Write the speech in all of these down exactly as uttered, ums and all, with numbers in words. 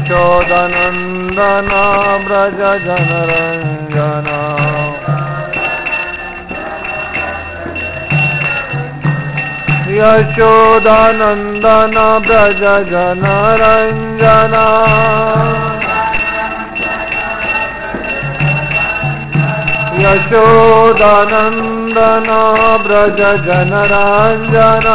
यशोदनन्दन व्रज जनरञ्जन यशोदनन्दन व्रज जनरञ्जन यशोदनन्दन व्रज जनरञ्जन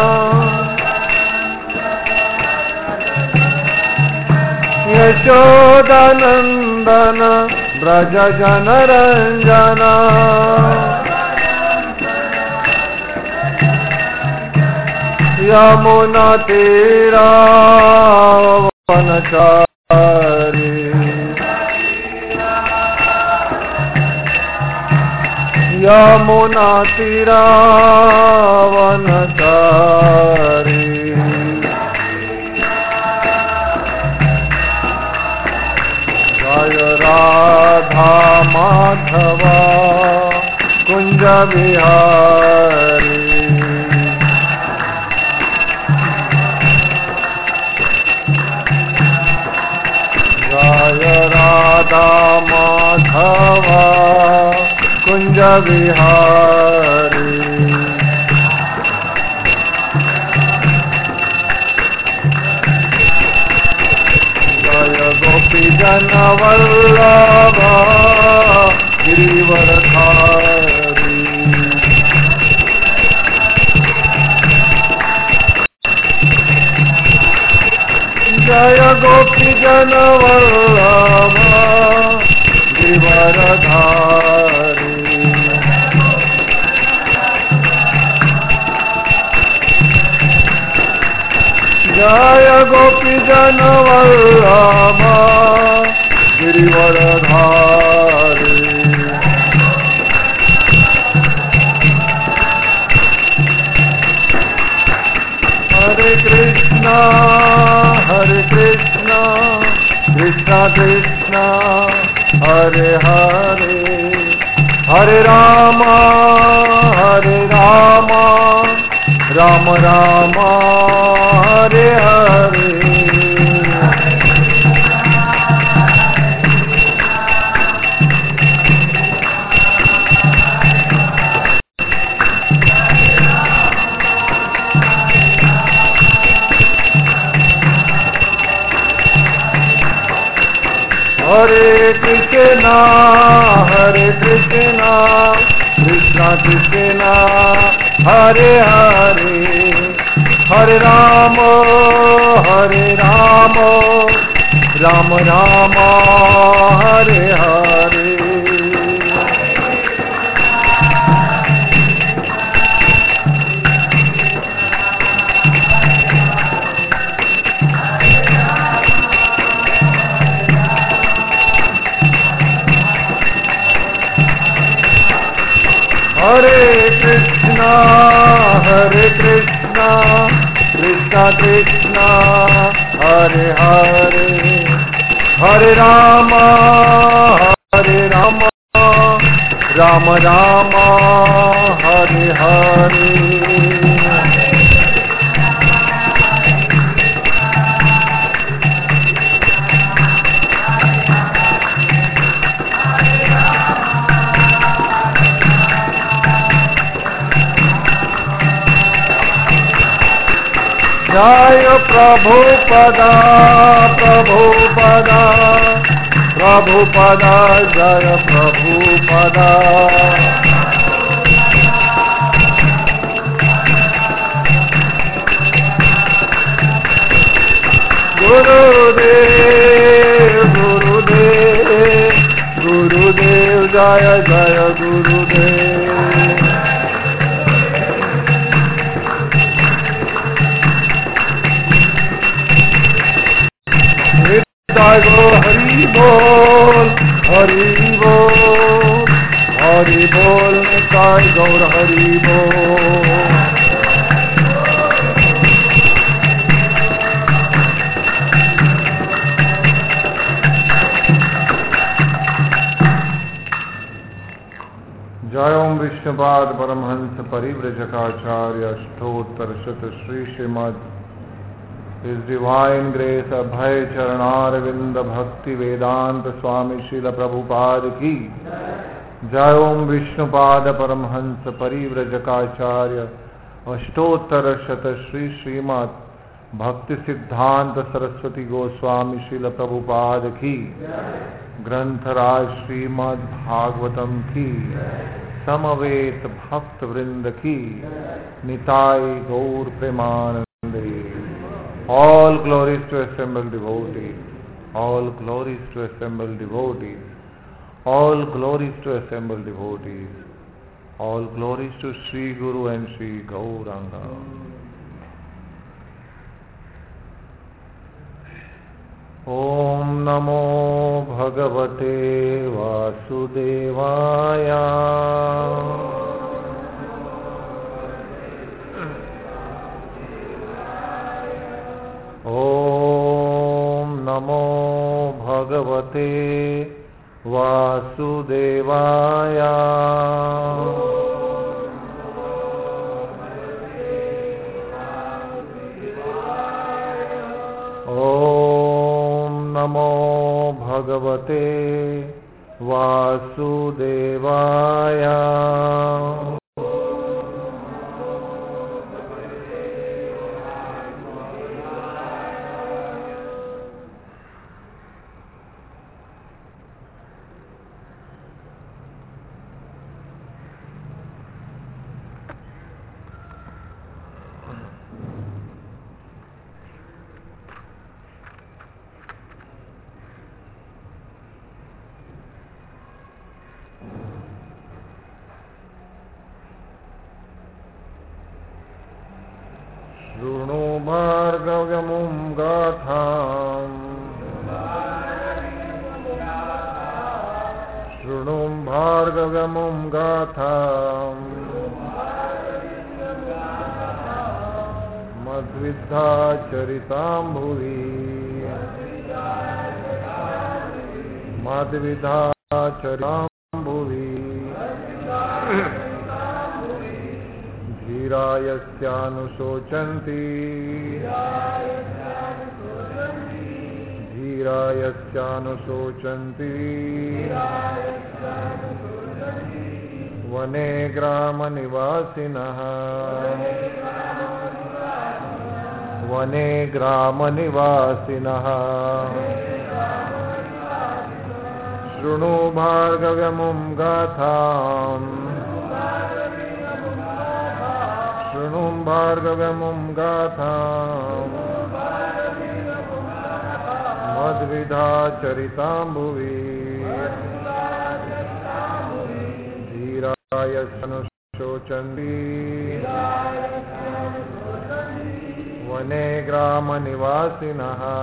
यशोदनन्दन व्रज जनरञ्जन यमुना तीरावनचारी यमुना तीरावनचारी जय राधा माधव कुंज विहारी जय राधा माधव कुंज विहारी जय गोपी जन वल्लभ गिरिवरधारी जय गोपी जन वल्लभ गिरिवरधारी जय गोपी जन वल्लभ गिरिवरधारी हरे कृष्णा हरे कृष्णा कृष्णा कृष्णा हरे हरे हरे राम हरे राम राम राम हरे हरे हरे कृष्णा हरे कृष्णा कृष्णा कृष्णा हरे हरे हरे राम हरे राम राम राम हरे हरे हरे कृष्णा हरे कृष्णा कृष्णा कृष्णा हरे हरे हरे राम हरे राम राम राम हरे हरे जय प्रभुपदा प्रभुपदा प्रभुपदा जय प्रभुपदा गुरुदेव गुरुदेव गुरुदेव जय जय गुरुदेव गो हरि बोल हरि बोल हरि बोल निताय गौर हरि बोल जय ओम विष्णुपाद परमहंस परिव्रजकाचार्य अष्टोत्तर शत Shri Shrimad His Divine Grace Abhay Charanarvinda Bhakti Vedanta Swami Srila Prabhupada ki Jai Om Vishnupada Paramhansa Parivrajakaacharya Ashtottara Shata Shri Srimad Bhakti Siddhanta Saraswati Goswami Srila Prabhupada ki Grantharaj Srimad Bhagavatam ki Samavet Bhakta Vrinda ki Nitai Gaur Premanande. All glories to assembled devotees, all glories to assembled devotees, all glories to assembled devotees, all glories to Sri Guru and Sri Gauranga. Om Namo Bhagavate Vasudevaya. Om Namo Bhagavate Vasudevaya. Om Namo Bhagavate Vasudevaya. Shruno Bhargavamum Gatham Shruno Bhargavamum Gatham Madvidha Charitam Bhuvi Madvidha Charitam Bhuvi Dhirayasyanusocanti Dhirayasyanusocanti Vane grama nivasinaha Vane grama nivasinaha Shrunu bhargavamum gatham Shrunum Bhargavamum Gatham Madvidha Charitam Bhuvi Dhirayasyanusocanti Vane Grama Nivasinaha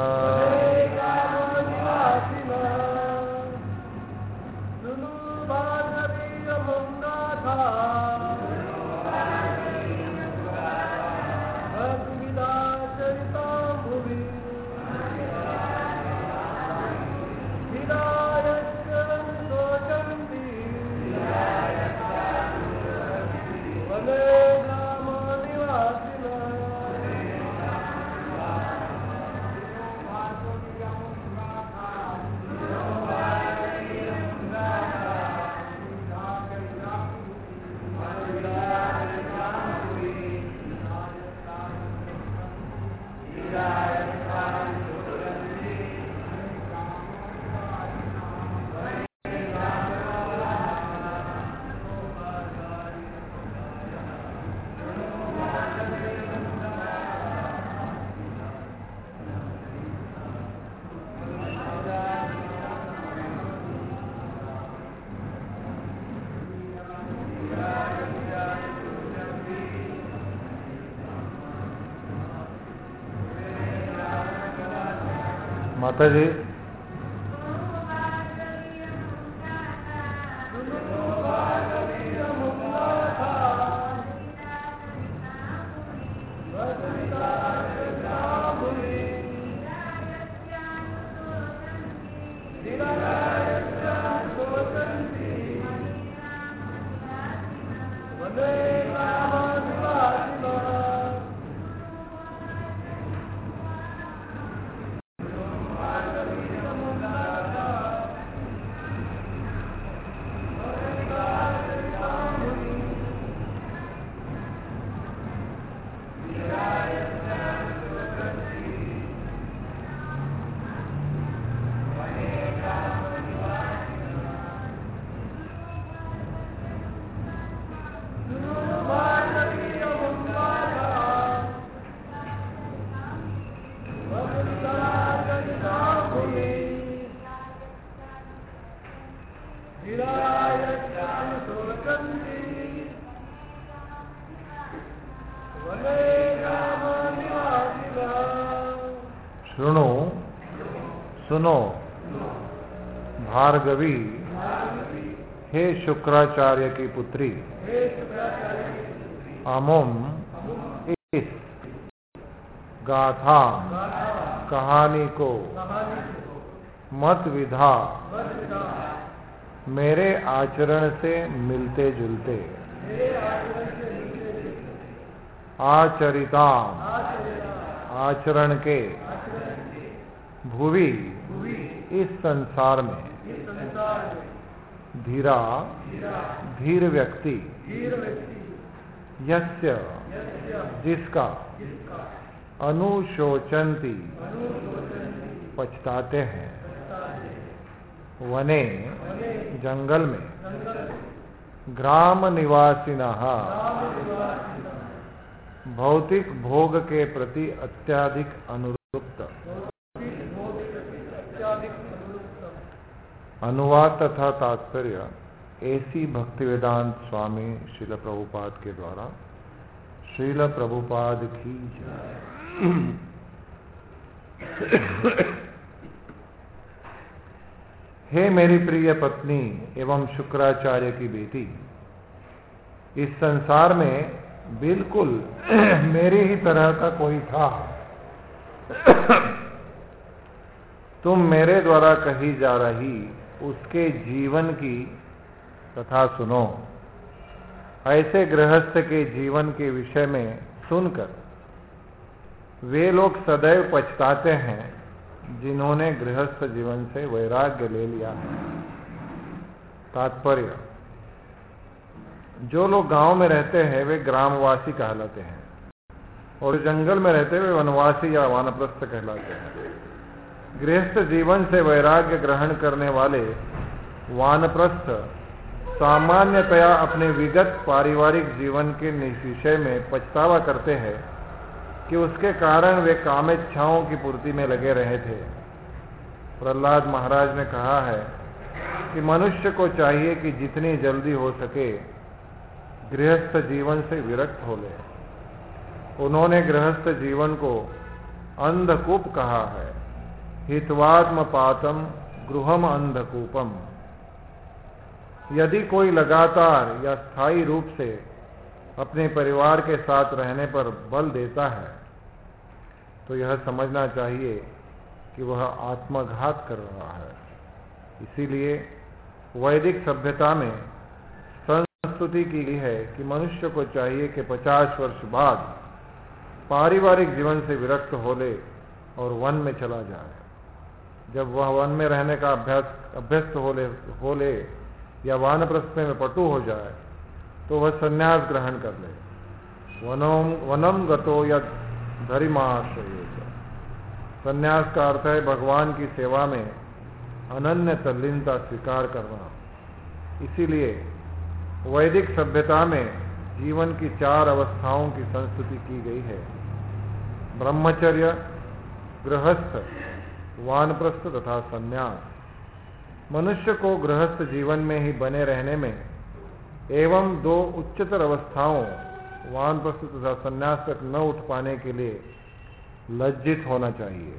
माता जी सुनो भार्गवी, हे शुक्राचार्य की पुत्री, अमुम इस गाथा कहानी को मत विधा मेरे आचरण से मिलते जुलते आचरिता आचरण के भुवि इस संसार में धीरा धीर व्यक्ति यस्य जिसका अनुशोचंती पछताते हैं, वने जंगल में, ग्राम निवासिनः भौतिक भोग के प्रति अत्याधिक अनुरुक्त। अनुवाद तथा तात्पर्य ऐसी भक्तिवेदांत स्वामी श्रील प्रभुपाद के द्वारा। श्रील प्रभुपाद की जय। हे मेरी प्रिय पत्नी एवं शुक्राचार्य की बेटी, इस संसार में बिल्कुल मेरी ही तरह का कोई था। तुम मेरे द्वारा कही जा रही उसके जीवन की कथा सुनो। ऐसे गृहस्थ के जीवन के विषय में सुनकर वे लोग सदैव पछताते हैं जिन्होंने गृहस्थ जीवन से वैराग्य ले लिया है। तात्पर्य, जो लोग गांव में रहते हैं वे ग्रामवासी कहलाते हैं, और जंगल में रहते वे वनवासी या वानप्रस्थ कहलाते हैं। गृहस्थ जीवन से वैराग्य ग्रहण करने वाले वानप्रस्थ सामान्यतया अपने विगत पारिवारिक जीवन के विषय में पछतावा करते हैं कि उसके कारण वे कामेच्छाओं की पूर्ति में लगे रहे थे। प्रहलाद महाराज ने कहा है कि मनुष्य को चाहिए कि जितनी जल्दी हो सके गृहस्थ जीवन से विरक्त हो ले। उन्होंने गृहस्थ जीवन को अंधकूप कहा है। हित्वात्म पातम गृहम अंधकूपम। यदि कोई लगातार या स्थायी रूप से अपने परिवार के साथ रहने पर बल देता है तो यह समझना चाहिए कि वह आत्मघात कर रहा है। इसीलिए वैदिक सभ्यता में संस्तुति की गई है कि मनुष्य को चाहिए कि पचास वर्ष बाद पारिवारिक जीवन से विरक्त हो ले और वन में चला जाए। जब वह वन में रहने का अभ्यास अभ्यस्त हो ले हो ले या वानप्रस्थ में पटु हो जाए तो वह संन्यास ग्रहण कर ले। वनम वनम गतो यद धर्माश्रय। संन्यास का अर्थ है भगवान की सेवा में अनन्य तल्लीनता स्वीकार करना। इसीलिए वैदिक सभ्यता में जीवन की चार अवस्थाओं की संस्तुति की गई है: ब्रह्मचर्य, गृहस्थ, वानप्रस्थ तथा संन्यास। मनुष्य को गृहस्थ जीवन में ही बने रहने में एवं दो उच्चतर अवस्थाओं वानप्रस्थ तथा संन्यास तक न उठ पाने के लिए लज्जित होना चाहिए।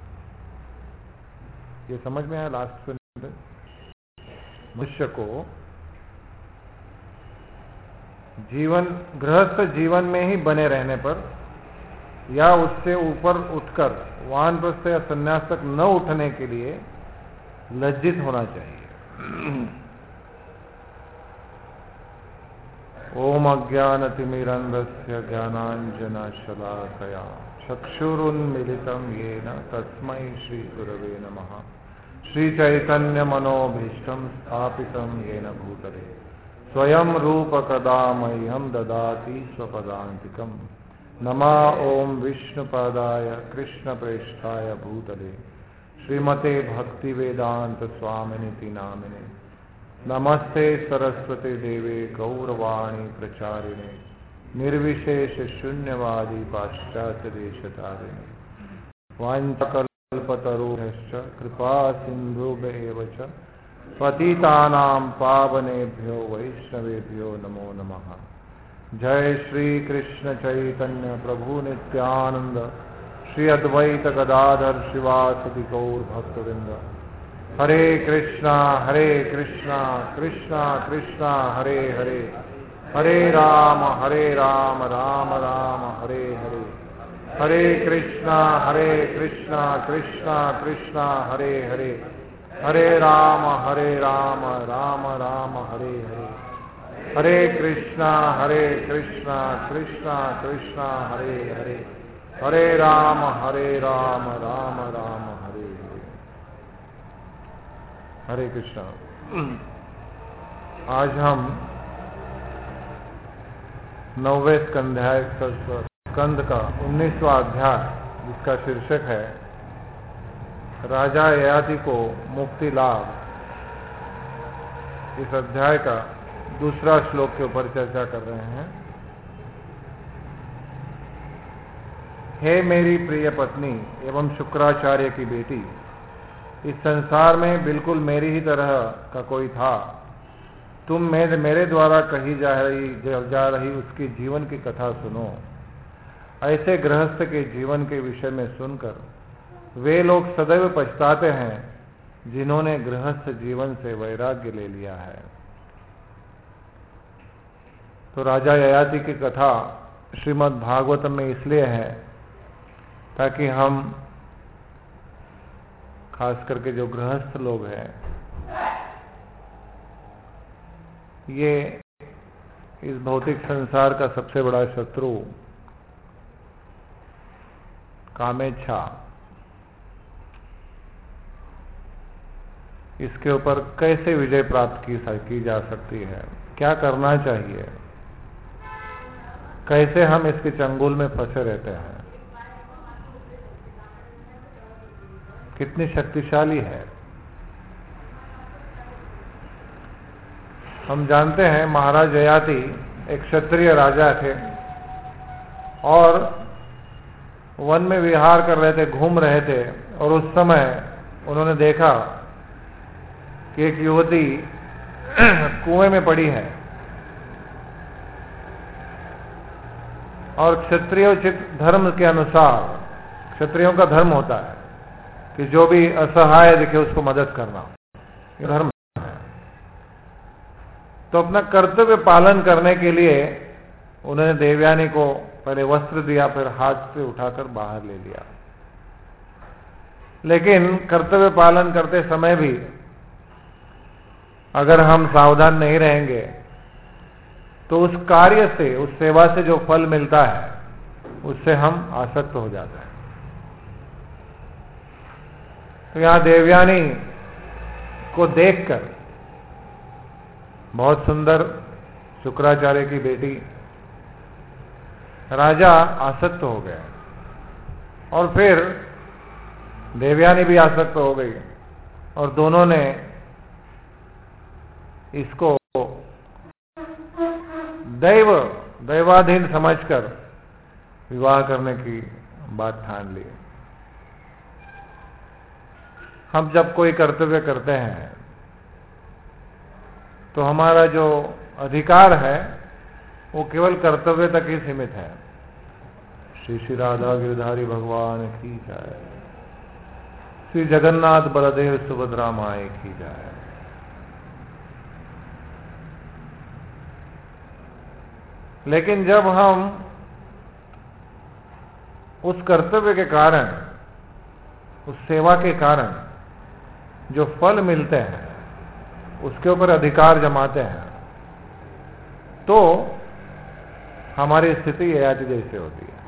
ये समझ में आया लास्ट सेंटेंस? मनुष्य को जीवन गृहस्थ जीवन में ही बने रहने पर या उससे ऊपर उठकर वानप्रस्थ या संन्यास तक न उठने के लिए लज्जित होना चाहिए। ओम अज्ञानतिमिरन्धस्य ज्ञानाञ्जनशलाकया चक्षुरुन्मिलितं येन तस्मै श्रीगुरवे नमः। श्रीचैतन्यमनोभीष्टं स्थापितं येन भूतले स्वयं रूपकदा मह्यं ददाति स्वपदान्तिकम्। नमः ओम विष्णुपादाय कृष्णप्रेष्ठाय भूतले श्रीमते भक्तिवेदांत स्वामिनिति नामिने। नमस्ते सरस्वती देवे गौरवाणी प्रचारिणे निर्विशेष शून्यवादी पाश्चात्य देशतारिणे। वाञ्छकल्पतरुभ्यश्च कृपा सिन्धुभ्येव च पतितानां पावनेभ्यो वैष्णवेभ्यो नमो नमः। जय श्री कृष्ण चैतन्य प्रभु नित्यानंद श्री अद्वैत गदाधर शिवासदि गौर भक्तवृंद। हरे कृष्णा हरे कृष्णा कृष्णा कृष्णा हरे हरे, हरे राम हरे राम राम राम हरे हरे, हरे कृष्णा हरे कृष्णा कृष्णा कृष्णा हरे हरे, हरे राम हरे राम राम राम हरे हरे, हरे कृष्णा हरे कृष्णा कृष्णा कृष्णा हरे हरे, हरे राम हरे राम राम राम हरे हरे। हरे कृष्णा। आज हम नौवे स्कंध्याय स्कंद का उन्नीसवां अध्याय, जिसका शीर्षक है राजा ययाति को मुक्ति लाभ, इस अध्याय का दूसरा श्लोक के ऊपर चर्चा कर रहे हैं। हे मेरी प्रिय पत्नी एवं शुक्राचार्य की बेटी, इस संसार में बिल्कुल मेरी ही तरह का कोई था। तुम मेरे मेरे द्वारा कही जा रही जा रही उसकी जीवन की कथा सुनो। ऐसे गृहस्थ के जीवन के विषय में सुनकर वे लोग सदैव पछताते हैं जिन्होंने गृहस्थ जीवन से वैराग्य ले लिया है। तो राजा ययाति की कथा श्रीमद् भागवतम में इसलिए है ताकि हम, खास करके जो गृहस्थ लोग हैं, ये इस भौतिक संसार का सबसे बड़ा शत्रु कामेच्छा, इसके ऊपर कैसे विजय प्राप्त की, की जा सकती है, क्या करना चाहिए, कैसे हम इसके चंगुल में फंसे रहते हैं, कितनी शक्तिशाली है। हम जानते हैं महाराज ययाति एक क्षत्रिय राजा थे और वन में विहार कर रहे थे, घूम रहे थे, और उस समय उन्होंने देखा कि एक युवती कुएं में पड़ी है और क्षत्रियोचित धर्म के अनुसार, क्षत्रियों का धर्म होता है कि जो भी असहाय दिखे उसको मदद करना, ये धर्म है। तो अपना कर्तव्य पालन करने के लिए उन्होंने देवयानी को पहले वस्त्र दिया, फिर हाथ से उठाकर बाहर ले लिया। लेकिन कर्तव्य पालन करते समय भी अगर हम सावधान नहीं रहेंगे तो उस कार्य से, उस सेवा से जो फल मिलता है उससे हम आसक्त हो जाते हैं। तो यहां देवयानी को देखकर बहुत सुंदर शुक्राचार्य की बेटी, राजा आसक्त हो गया और फिर देवयानी भी आसक्त हो गई और दोनों ने इसको दैव दैवाधीन समझकर विवाह करने की बात ठान ली। हम जब कोई कर्तव्य करते हैं तो हमारा जो अधिकार है वो केवल कर्तव्य तक ही सीमित है। श्री श्री राधा गिरधारी भगवान की जय, श्री जगन्नाथ बलदेव सुभद्रा माए की जय। लेकिन जब हम उस कर्तव्य के कारण, उस सेवा के कारण जो फल मिलते हैं उसके ऊपर अधिकार जमाते हैं, तो हमारी स्थिति ययाति जैसे होती है।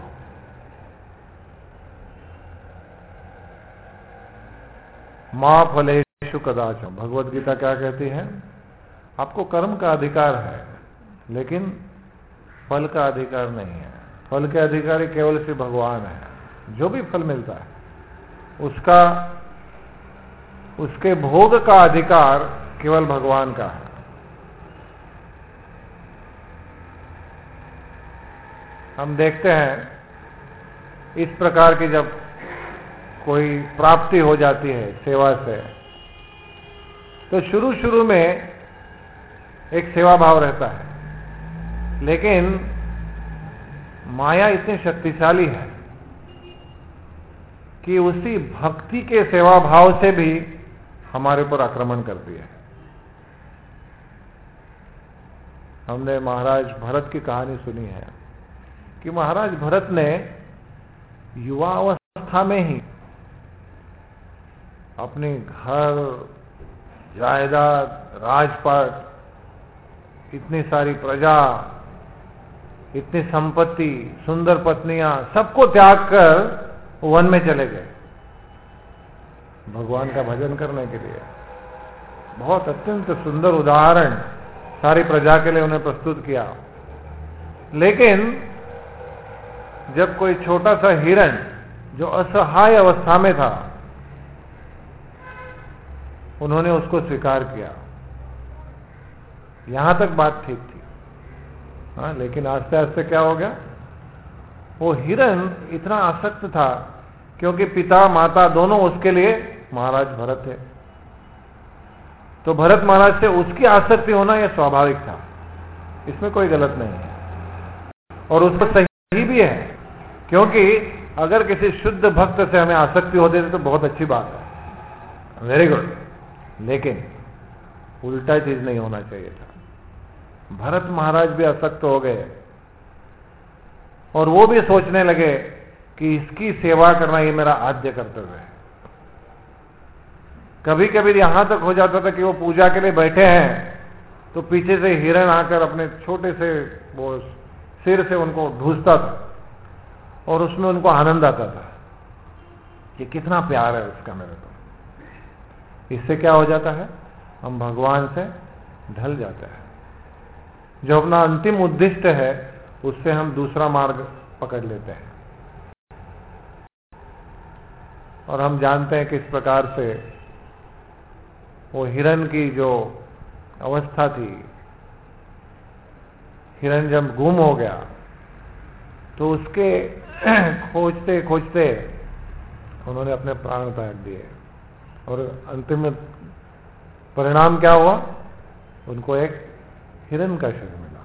मां फलेषु कदाचन, भगवत गीता क्या कहती है? आपको कर्म का अधिकार है लेकिन फल का अधिकार नहीं है। फल के अधिकारी केवल श्री भगवान है। जो भी फल मिलता है उसका, उसके भोग का अधिकार केवल भगवान का है। हम देखते हैं इस प्रकार की जब कोई प्राप्ति हो जाती है सेवा से, तो शुरू शुरू में एक सेवा भाव रहता है, लेकिन माया इतनी शक्तिशाली है कि उसी भक्ति के सेवा भाव से भी हमारे ऊपर आक्रमण करती है। हमने महाराज भरत की कहानी सुनी है कि महाराज भरत ने युवा अवस्था में ही अपने घर, जायदाद, राजपाट, इतनी सारी प्रजा, इतनी संपत्ति, सुंदर पत्नियां, सबको त्याग कर वन में चले गए भगवान का भजन करने के लिए। बहुत अत्यंत सुंदर उदाहरण सारी प्रजा के लिए उन्हें प्रस्तुत किया। लेकिन जब कोई छोटा सा हिरण जो असहाय अवस्था में था, उन्होंने उसको स्वीकार किया। यहां तक बात ठीक थी, हाँ, लेकिन आस्ते आस्ते क्या हो गया, वो हिरण इतना आसक्त था, क्योंकि पिता माता दोनों उसके लिए महाराज भरत थे, तो भरत महाराज से उसकी आसक्ति होना यह स्वाभाविक था, इसमें कोई गलत नहीं है और उसको सही भी है, क्योंकि अगर किसी शुद्ध भक्त से हमें आसक्ति होती तो बहुत अच्छी बात है, वेरी गुड। लेकिन उल्टा चीज नहीं होना चाहिए था। भरत महाराज भी आसक्त हो गए और वो भी सोचने लगे कि इसकी सेवा करना ये मेरा आद्य कर्तव्य है। कभी कभी यहां तक हो जाता था कि वो पूजा के लिए बैठे हैं तो पीछे से हिरण आकर अपने छोटे से वो सिर से उनको ढूंसता था और उसमें उनको आनंद आता था कि कितना प्यार है उसका मेरे को। इससे क्या हो जाता है, हम भगवान से ढल जाते हैं। जो अपना अंतिम उद्दिष्ट है उससे हम दूसरा मार्ग पकड़ लेते हैं। और हम जानते हैं किस प्रकार से वो हिरण की जो अवस्था थी, हिरण जब गुम हो गया तो उसके खोजते खोजते उन्होंने अपने प्राण त्याग दिए और अंतिम परिणाम क्या हुआ, उनको एक हिरण का शरीर मिला।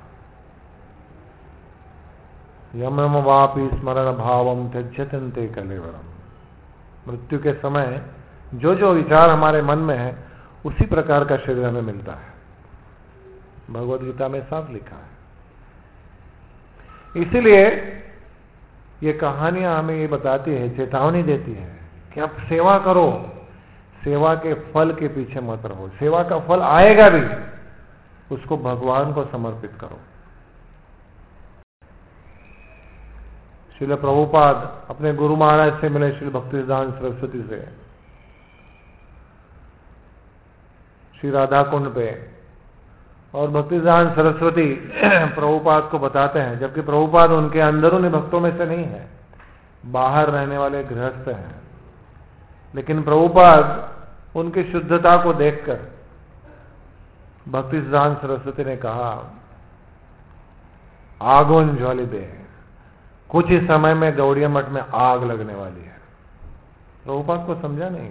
यम वापि स्मरण भावम त्यज्यतन्ते कलेवरम। मृत्यु के समय जो जो विचार हमारे मन में है उसी प्रकार का शरीर हमें मिलता है, भगवद गीता में साफ लिखा है। इसीलिए ये कहानियां हमें ये बताती है, चेतावनी देती है कि आप सेवा करो, सेवा के फल के पीछे मत रहो। सेवा का फल आएगा भी, उसको भगवान को समर्पित करो। श्रील प्रभुपाद अपने गुरु महाराज से मिले, श्री भक्तिसिद्धांत सरस्वती से, श्री राधा कुंड पे, और भक्तिसिद्धांत सरस्वती प्रभुपाद को बताते हैं, जबकि प्रभुपाद उनके अंदरूनी भक्तों में से नहीं है, बाहर रहने वाले गृहस्थ हैं, लेकिन प्रभुपाद उनकी शुद्धता को देखकर भक्तिसिद्धांत सरस्वती ने कहा, आगोन ज्वालिबे, कुछ ही समय में गौड़िया मठ में आग लगने वाली है। प्रभुपाद को समझा नहीं,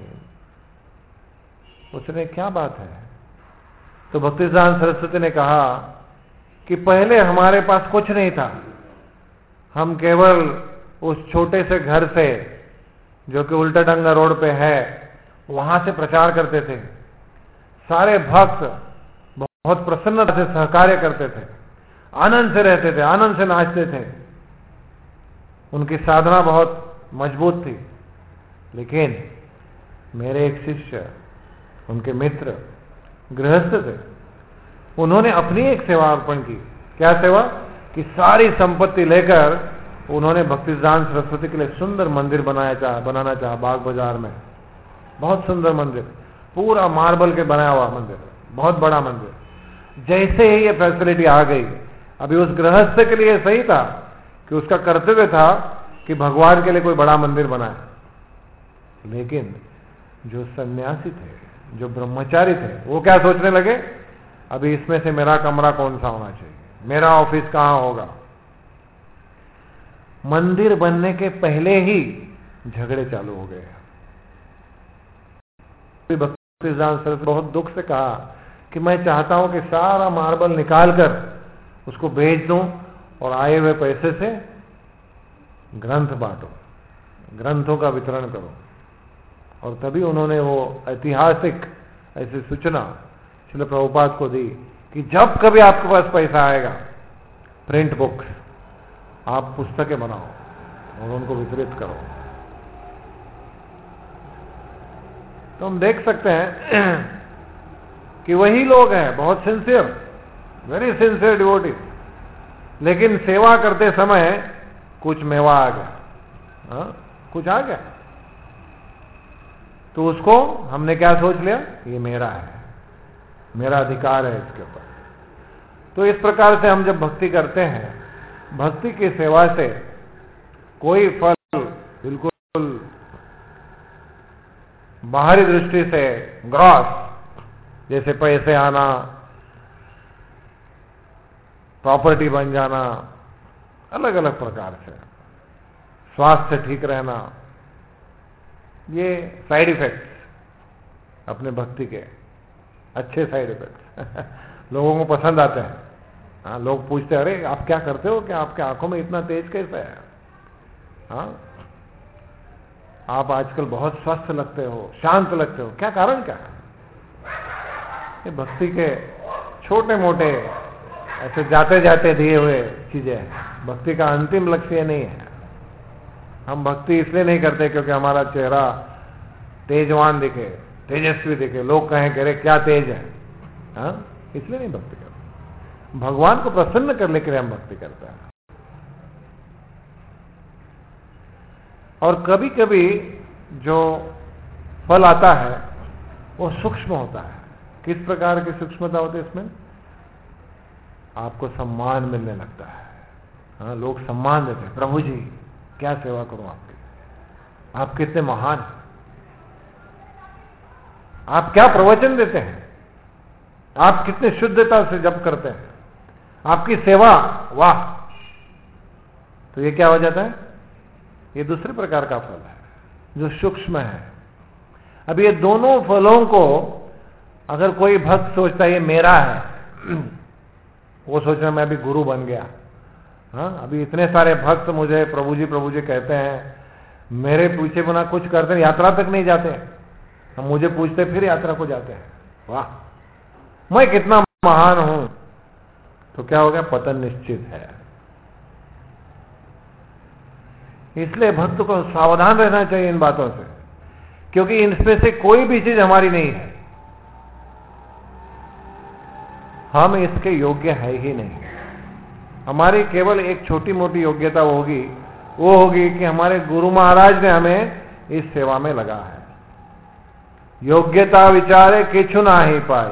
उसने क्या बात है। तो भक्तिसिद्धांत सरस्वती ने कहा कि पहले हमारे पास कुछ नहीं था, हम केवल उस छोटे से घर से जो कि उल्टा डंगा रोड पे है वहां से प्रचार करते थे। सारे भक्त बहुत प्रसन्नता से सहकार्य करते थे, आनंद से रहते थे, आनंद से नाचते थे, उनकी साधना बहुत मजबूत थी। लेकिन मेरे एक शिष्य, उनके मित्र गृहस्थ थे, उन्होंने अपनी एक सेवा अर्पण की। क्या सेवा? कि सारी संपत्ति लेकर उन्होंने भक्तिसिद्धांत सरस्वती के लिए सुंदर मंदिर बनाया चाह बनाना चाहा बाग बाजार में, बहुत सुंदर मंदिर, पूरा मार्बल के बनाया हुआ मंदिर, बहुत बड़ा मंदिर। जैसे ही ये फैसिलिटी आ गई, अभी उस गृहस्थ के लिए सही था कि उसका कर्तव्य था कि भगवान के लिए कोई बड़ा मंदिर बनाए, लेकिन जो सन्यासी थे, जो ब्रह्मचारी थे, वो क्या सोचने लगे, अभी इसमें से मेरा कमरा कौन सा होना चाहिए, मेरा ऑफिस कहां होगा। मंदिर बनने के पहले ही झगड़े चालू हो गए। भक्तिसिद्धांत सरस्वती बहुत दुख से कहा कि मैं चाहता हूं कि सारा मार्बल निकालकर उसको बेच दूं और आए हुए पैसे से ग्रंथ बांटो, ग्रंथों का वितरण करो। और तभी उन्होंने वो ऐतिहासिक ऐसी सूचना श्रील प्रभुपाद को दी कि जब कभी आपके पास पैसा आएगा, प्रिंट बुक्स, आप पुस्तकें बनाओ और उनको वितरित करो। तो हम देख सकते हैं कि वही लोग हैं, बहुत सिंसियर, वेरी सिंसियर डिवोटीज, लेकिन सेवा करते समय कुछ मेवा आ गया, हाँ, कुछ आ गया, तो उसको हमने क्या सोच लिया, ये मेरा है, मेरा अधिकार है इसके ऊपर। तो इस प्रकार से हम जब भक्ति करते हैं, भक्ति की सेवा से कोई फल बिल्कुल बाहरी दृष्टि से ग्रॉस, जैसे पैसे आना, प्रॉपर्टी बन जाना, अलग अलग प्रकार से स्वास्थ्य ठीक रहना, ये साइड इफेक्ट्स अपने भक्ति के अच्छे साइड इफेक्ट्स लोगों को पसंद आते हैं। हाँ, लोग पूछते हैं, अरे आप क्या करते हो, क्या आपके आंखों में इतना तेज कैसे है? हाँ, आप आजकल बहुत स्वस्थ लगते हो, शांत लगते हो, क्या कारण क्या है? ये भक्ति के छोटे मोटे ऐसे जाते जाते दिए हुए चीजें हैं। भक्ति का अंतिम लक्ष्य नहीं है। हम भक्ति इसलिए नहीं करते क्योंकि हमारा चेहरा तेजवान दिखे, तेजस्वी दिखे, लोग कहें कि अरे क्या तेज है, हाँ, इसलिए नहीं भक्ति करते। भगवान को प्रसन्न करने के लिए हम भक्ति करते हैं। और कभी कभी जो फल आता है वो सूक्ष्म होता है। किस प्रकार की सूक्ष्मता होती है इसमें? आपको सम्मान मिलने लगता है। हाँ, लोग सम्मान देते हैं, प्रभु जी क्या सेवा करूं आपकी, आप कितने महान हैं, आप क्या प्रवचन देते हैं, आप कितने शुद्धता से जप करते हैं, आपकी सेवा, वाह। तो ये क्या हो जाता है? ये दूसरे प्रकार का फल है जो सूक्ष्म है। अब ये दोनों फलों को अगर कोई भक्त सोचता है ये मेरा है, वो सोच रहा मैं अभी गुरु बन गया, हाँ, अभी इतने सारे भक्त मुझे प्रभु जी प्रभु जी कहते हैं, मेरे पूछे बिना कुछ करते हैं, यात्रा तक नहीं जाते, हम मुझे पूछते फिर यात्रा को जाते हैं, वाह मैं कितना महान हूं। तो क्या हो गया? पतन निश्चित है। इसलिए भक्त को सावधान रहना चाहिए इन बातों से, क्योंकि इनमें से कोई भी चीज हमारी नहीं है, हम इसके योग्य है ही नहीं। हमारी केवल एक छोटी मोटी योग्यता होगी, वो होगी कि हमारे गुरु महाराज ने हमें इस सेवा में लगा है। योग्यता विचारे किछु ना ही पाई,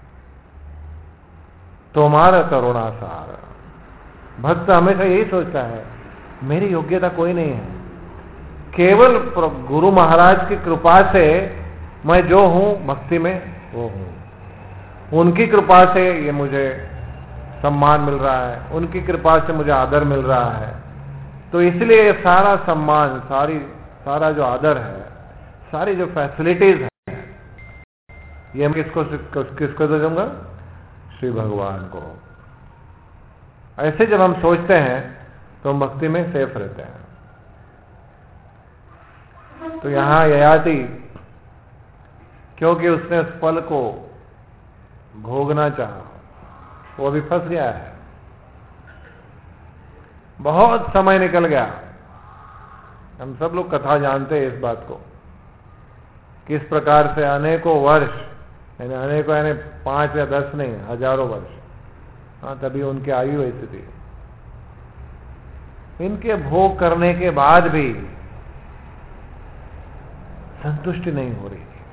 तुम्हारा करुणा सार। भक्त हमेशा यही सोचता है मेरी योग्यता कोई नहीं है, केवल गुरु महाराज की कृपा से मैं जो हूं भक्ति में वो हूं। उनकी कृपा से ये मुझे सम्मान मिल रहा है, उनकी कृपा से मुझे आदर मिल रहा है। तो इसलिए सारा सम्मान, सारी सारा जो आदर है, सारी जो फैसिलिटीज है, ये मैं किसको किसको दे दूंगा? श्री भगवान को। ऐसे जब हम सोचते हैं तो हम भक्ति में सेफ रहते हैं। तो यहां ययाति, क्योंकि उसने उस फल को भोगना चाहा, वो अभी फंस गया है। बहुत समय निकल गया। हम सब लोग कथा जानते हैं इस बात को, किस प्रकार से अनेकों वर्ष, यानी अनेकों यानी पांच या दस नहीं, हजारों वर्ष, हाँ, तभी उनकी आयु ऐसी थी। इनके भोग करने के बाद भी संतुष्टि नहीं हो रही थी।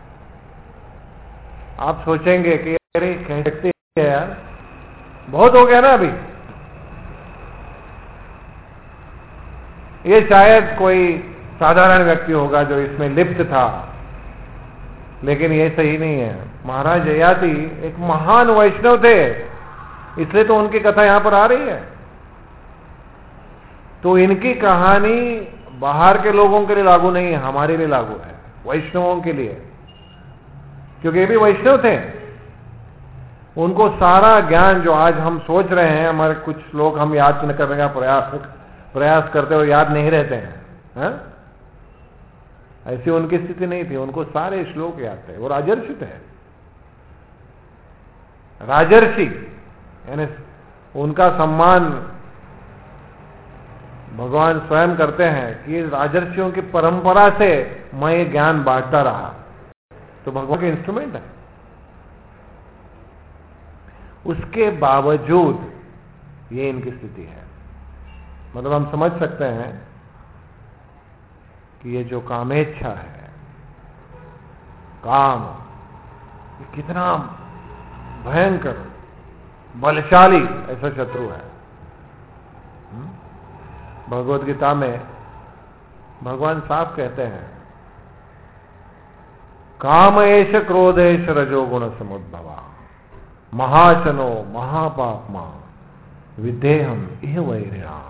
आप सोचेंगे कि अरे कह सकते हैं यार, बहुत हो गया ना अभी, ये शायद कोई साधारण व्यक्ति होगा जो इसमें लिप्त था, लेकिन ये सही नहीं है। महाराज ययाति एक महान वैष्णव थे, इसलिए तो उनकी कथा यहां पर आ रही है। तो इनकी कहानी बाहर के लोगों के लिए लागू नहीं है, हमारे लिए लागू है, वैष्णवों के लिए, क्योंकि ये भी वैष्णव थे। उनको सारा ज्ञान जो आज हम सोच रहे हैं, हमारे कुछ लोग हम याद करने का प्रयास प्रयास करते हो, याद नहीं रहते हैं, है? ऐसी उनकी स्थिति नहीं थी, उनको सारे श्लोक याद थे। वो राजर्षि थे, राजर्षि, यानी उनका सम्मान भगवान स्वयं करते हैं कि राजर्षियों की परंपरा से मैं ये ज्ञान बांटता रहा, तो भगवान के इंस्ट्रूमेंट है। उसके बावजूद ये इनकी स्थिति है। मतलब हम समझ सकते हैं कि ये जो कामेच्छा है, काम, ये कितना भयंकर बलशाली ऐसा शत्रु है। भगवद गीता में भगवान साफ कहते हैं, काम एष क्रोधेश रजोगुण समुद्भवा महाशनो महापापमा विदेहम इह वैरिणाम।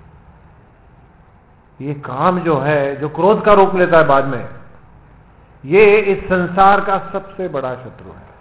ये काम जो है, जो क्रोध का रूप लेता है बाद में, ये इस संसार का सबसे बड़ा शत्रु है।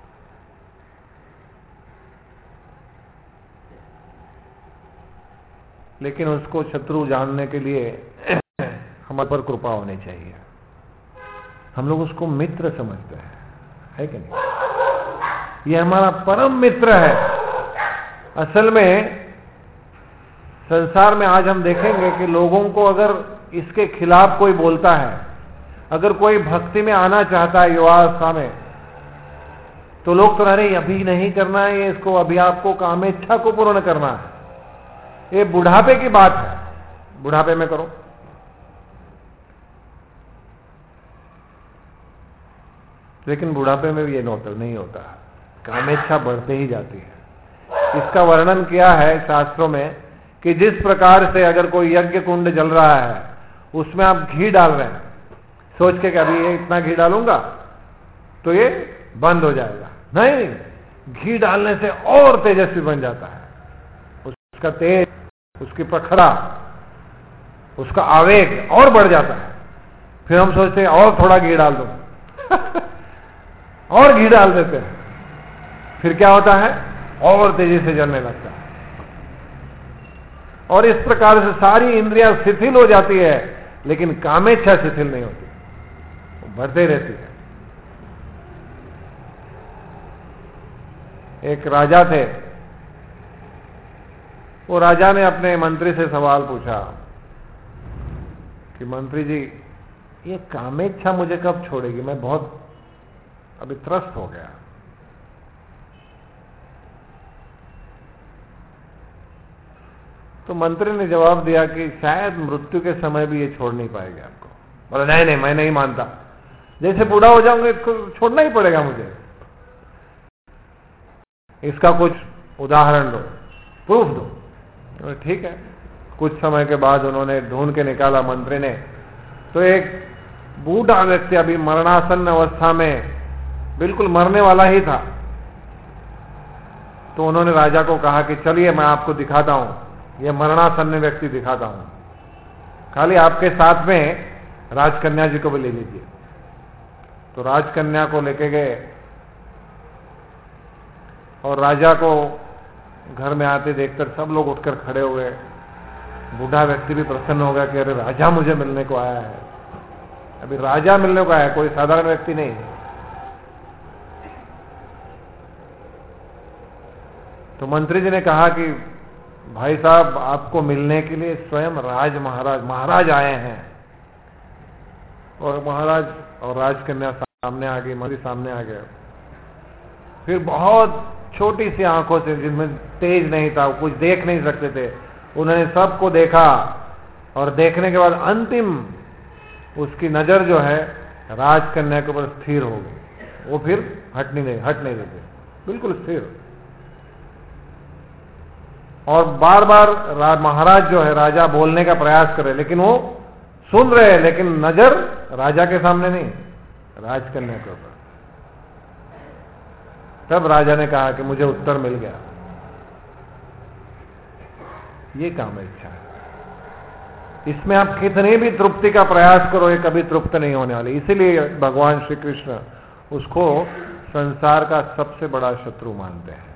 लेकिन उसको शत्रु जानने के लिए हमारे पर कृपा होनी चाहिए। हम लोग उसको मित्र समझते हैं, है कि नहीं? ये हमारा परम मित्र है। असल में संसार में आज हम देखेंगे कि लोगों को अगर इसके खिलाफ कोई बोलता है, अगर कोई भक्ति में आना चाहता है युवावस्था में, तो लोग तो अरे अभी नहीं करना है, ये इसको अभी आपको कामेच्छा को पूर्ण करना है, ये बुढ़ापे की बात है, बुढ़ापे में करो। लेकिन बुढ़ापे में भी ये नौतर नहीं होता, कामेच्छा बढ़ते ही जाती है। इसका वर्णन किया है शास्त्रों में कि जिस प्रकार से अगर कोई यज्ञ कुंड जल रहा है, उसमें आप घी डाल रहे हैं, सोच के कि अभी ये इतना घी डालूंगा तो ये बंद हो जाएगा, नहीं, घी डालने से और तेजस्वी बन जाता है। उसका तेज, उसकी प्रखरा, उसका आवेग और बढ़ जाता है। फिर हम सोचते हैं और थोड़ा घी डाल दो और घी डाल देते हैं, फिर क्या होता है, और तेजी से जलने लगता है। और इस प्रकार से सारी इंद्रियां शिथिल हो जाती है, लेकिन कामेच्छा शिथिल नहीं होती, वो बढ़ते रहती है। एक राजा थे, वो राजा ने अपने मंत्री से सवाल पूछा कि मंत्री जी, ये कामेच्छा मुझे कब छोड़ेगी, मैं बहुत अभी त्रस्त हो गया। तो मंत्री ने जवाब दिया कि शायद मृत्यु के समय भी ये छोड़ नहीं पाएगा आपको। बोला नहीं नहीं, मैं नहीं मानता, जैसे बूढ़ा हो जाऊंगा इसको छोड़ना ही पड़ेगा मुझे। इसका कुछ उदाहरण दो, प्रूफ दो। ठीक है, कुछ समय के बाद उन्होंने ढूंढ के निकाला मंत्री ने, तो एक बूढ़ा व्यक्ति अभी मरणासन्न अवस्था में, बिल्कुल मरने वाला ही था। तो उन्होंने राजा को कहा कि चलिए मैं आपको दिखाता हूं, यह मरणासन्न व्यक्ति दिखाता हूं, खाली आपके साथ में राजकन्या जी को भी ले लीजिए। तो राजकन्या को लेके गए और राजा को घर में आते देखकर सब लोग उठकर खड़े हो गए। बूढ़ा व्यक्ति भी प्रसन्न हो गया कि अरे राजा मुझे मिलने को आया है। अभी राजा मिलने को आया है, कोई साधारण व्यक्ति नहीं। तो मंत्री जी ने कहा कि भाई साहब, आपको मिलने के लिए स्वयं राज महाराज महाराज आए हैं। और महाराज और राजकन्या सामने आ गई, मंत्री सामने आ गया। फिर बहुत छोटी सी आंखों से, जिनमें तेज नहीं था, कुछ देख नहीं सकते थे, उन्होंने सबको देखा और देखने के बाद अंतिम उसकी नजर जो है राजकन्या के ऊपर स्थिर हो गई। वो फिर हट नहीं हट नहीं देते, बिल्कुल स्थिर। और बार बार महाराज जो है, राजा बोलने का प्रयास कर रहे, लेकिन वो सुन रहे हैं, लेकिन नजर राजा के सामने नहीं, राजकन्या के ऊपर। तब राजा ने कहा कि मुझे उत्तर मिल गया। ये कामेच्छा है, इसमें आप कितनी भी तृप्ति का प्रयास करो, ये कभी तृप्त नहीं होने वाली। इसीलिए भगवान श्री कृष्ण उसको संसार का सबसे बड़ा शत्रु मानते हैं।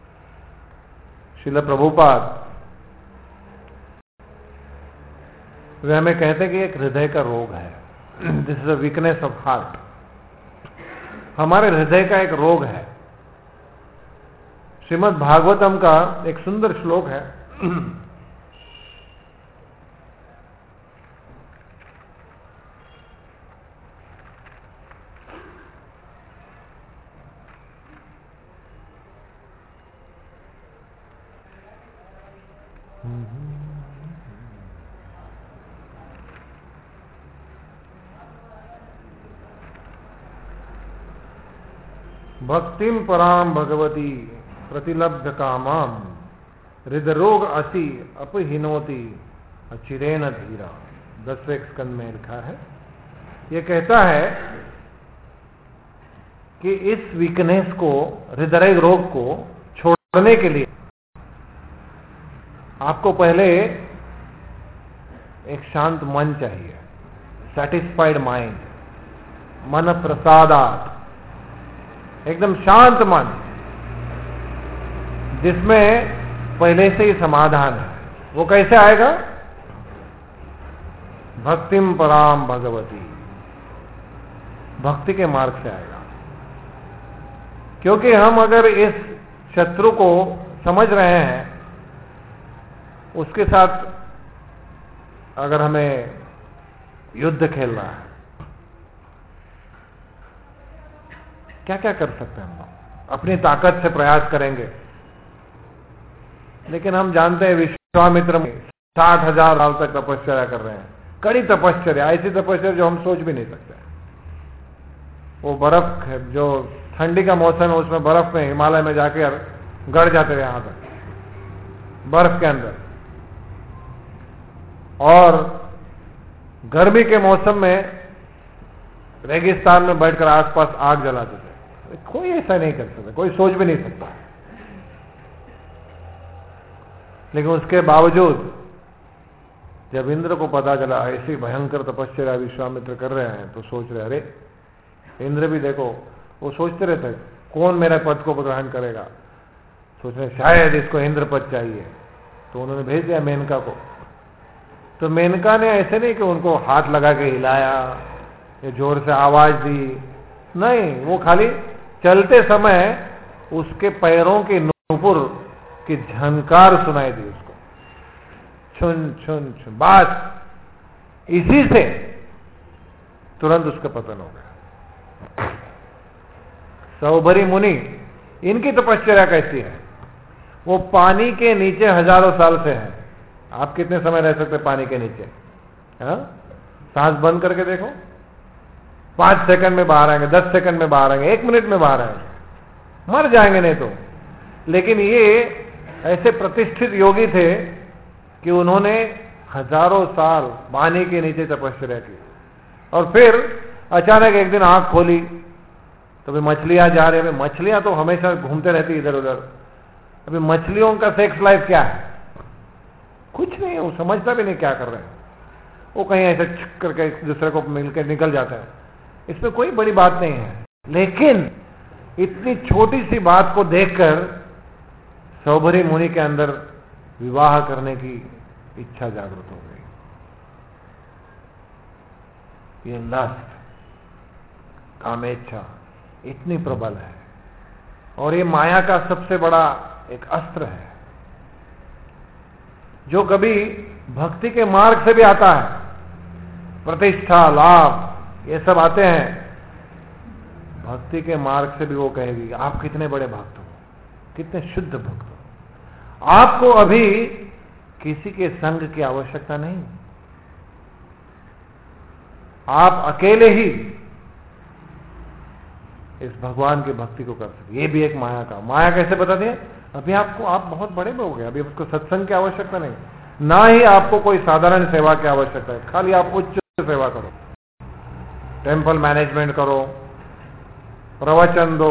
श्रील प्रभुपाद वे हमें कहते हैं कि एक हृदय का रोग है, this is a weakness of heart. हमारे हृदय का एक रोग है। श्रीमद् भागवतम का एक सुंदर श्लोक है, भक्तिम पराम भगवती प्रतिलब्ध कामाम हृदरोग असी अपहिनोति अचिरेन धीरा। दसवें स्कंद में लिखा है। यह कहता है कि इस वीकनेस को, हृदय रोग को छोड़ने के लिए आपको पहले एक शांत मन चाहिए, सेटिस्फाइड माइंड, मन प्रसादात, एकदम शांत मन जिसमें पहले से ही समाधान है। वो कैसे आएगा? भक्तिम पराम भगवती, भक्ति के मार्ग से आएगा। क्योंकि हम अगर इस शत्रु को समझ रहे हैं, उसके साथ अगर हमें युद्ध खेलना है, क्या क्या कर सकते हैं हम लोग? अपनी ताकत से प्रयास करेंगे, लेकिन हम जानते हैं विश्वामित्र साठ हजार साल तक तपस्या कर रहे हैं, कड़ी तपस्या, ऐसी तपस्या जो हम सोच भी नहीं सकते। वो बर्फ, जो ठंडी का मौसम है उसमें बर्फ में हिमालय में जाकर गड़ जाते रहे यहां तक बर्फ के अंदर, और गर्मी के मौसम में रेगिस्तान में बैठकर आसपास आग जलाते थे। कोई ऐसा नहीं कर सकता, कोई सोच भी नहीं सकता। लेकिन उसके बावजूद जब इंद्र को पता चला ऐसी भयंकर तपस्या विश्वामित्र कर रहे हैं, तो सोच रहे, अरे इंद्र भी देखो, वो सोचते रहते कौन मेरा पद को ग्रहण करेगा, सोच रहे शायद इसको इंद्र पद चाहिए। तो उन्होंने भेज दिया मेनका को। तो मेनका ने ऐसे नहीं कि उनको हाथ लगा के हिलाया या जोर से आवाज दी, नहीं, वो खाली चलते समय उसके पैरों के नूपुर की झनकार सुनाई दी उसको, छुन छुन छुन, बस इसी से तुरंत उसका पतन हो गया। सौभरी मुनि, इनकी तपस्या कैसी है? वो पानी के नीचे हजारों साल से है। आप कितने समय रह सकते पानी के नीचे? हाँ, सांस बंद करके देखो, पांच सेकंड में बाहर आएंगे, दस सेकंड में बाहर आएंगे, एक मिनट में बाहर आएंगे, मर जाएंगे नहीं तो। लेकिन ये ऐसे प्रतिष्ठित योगी थे कि उन्होंने हजारों साल पानी के नीचे तपस्या की, और फिर अचानक एक दिन आंख खोली तो भी मछलियां जा रही है। मछलियां तो हमेशा घूमते रहती इधर उधर। अभी मछलियों का सेक्स लाइफ क्या है? कुछ नहीं है, वो समझता भी नहीं क्या कर रहे हैं। वो कहीं ऐसे छुक करके एक दूसरे को मिलकर निकल जाता है, इसमें कोई बड़ी बात नहीं है। लेकिन इतनी छोटी सी बात को देखकर सौभरी मुनि के अंदर विवाह करने की इच्छा जागृत हो गई। ये लस्ट, कामेच्छा इतनी प्रबल है, और ये माया का सबसे बड़ा एक अस्त्र है, जो कभी भक्ति के मार्ग से भी आता है। प्रतिष्ठा, लाभ, ये सब आते हैं भक्ति के मार्ग से भी। वो कहेगी आप कितने बड़े भक्त हो, कितने शुद्ध भक्त हो, आपको अभी किसी के संग की आवश्यकता नहीं, आप अकेले ही इस भगवान की भक्ति को कर सकते। ये भी एक माया का, माया कैसे बताती है? अभी आपको, आप बहुत बड़े हो गए, अभी आपको सत्संग की आवश्यकता नहीं, ना ही आपको कोई साधारण सेवा की आवश्यकता है, खाली आप उच्च सेवा करो, टेम्पल मैनेजमेंट करो, प्रवचन दो,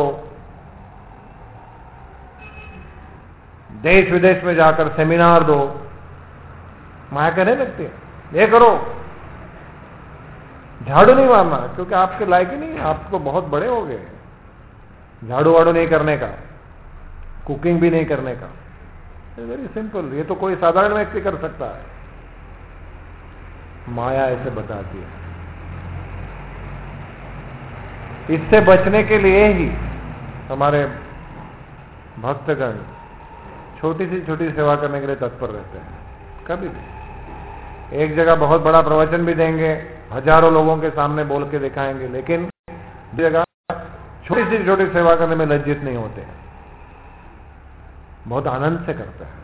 देश विदेश में जाकर सेमिनार दो। माया कहने लगती है ये करो, झाड़ू नहीं मारना क्योंकि आपके लायक ही नहीं, आप तो बहुत बड़े हो गए, झाड़ू वाड़ू नहीं करने का, कुकिंग भी नहीं करने का। वेरी सिंपल, ये तो कोई साधारण व्यक्ति कर सकता है। माया ऐसे बताती है। इससे बचने के लिए ही हमारे भक्तगण छोटी सी छोटी सेवा करने के लिए तत्पर रहते हैं। कभी भी एक जगह बहुत बड़ा प्रवचन भी देंगे, हजारों लोगों के सामने बोल के दिखाएंगे, लेकिन जगह छोटी सी छोटी सेवा करने में लज्जित नहीं होते, बहुत आनंद से करते हैं।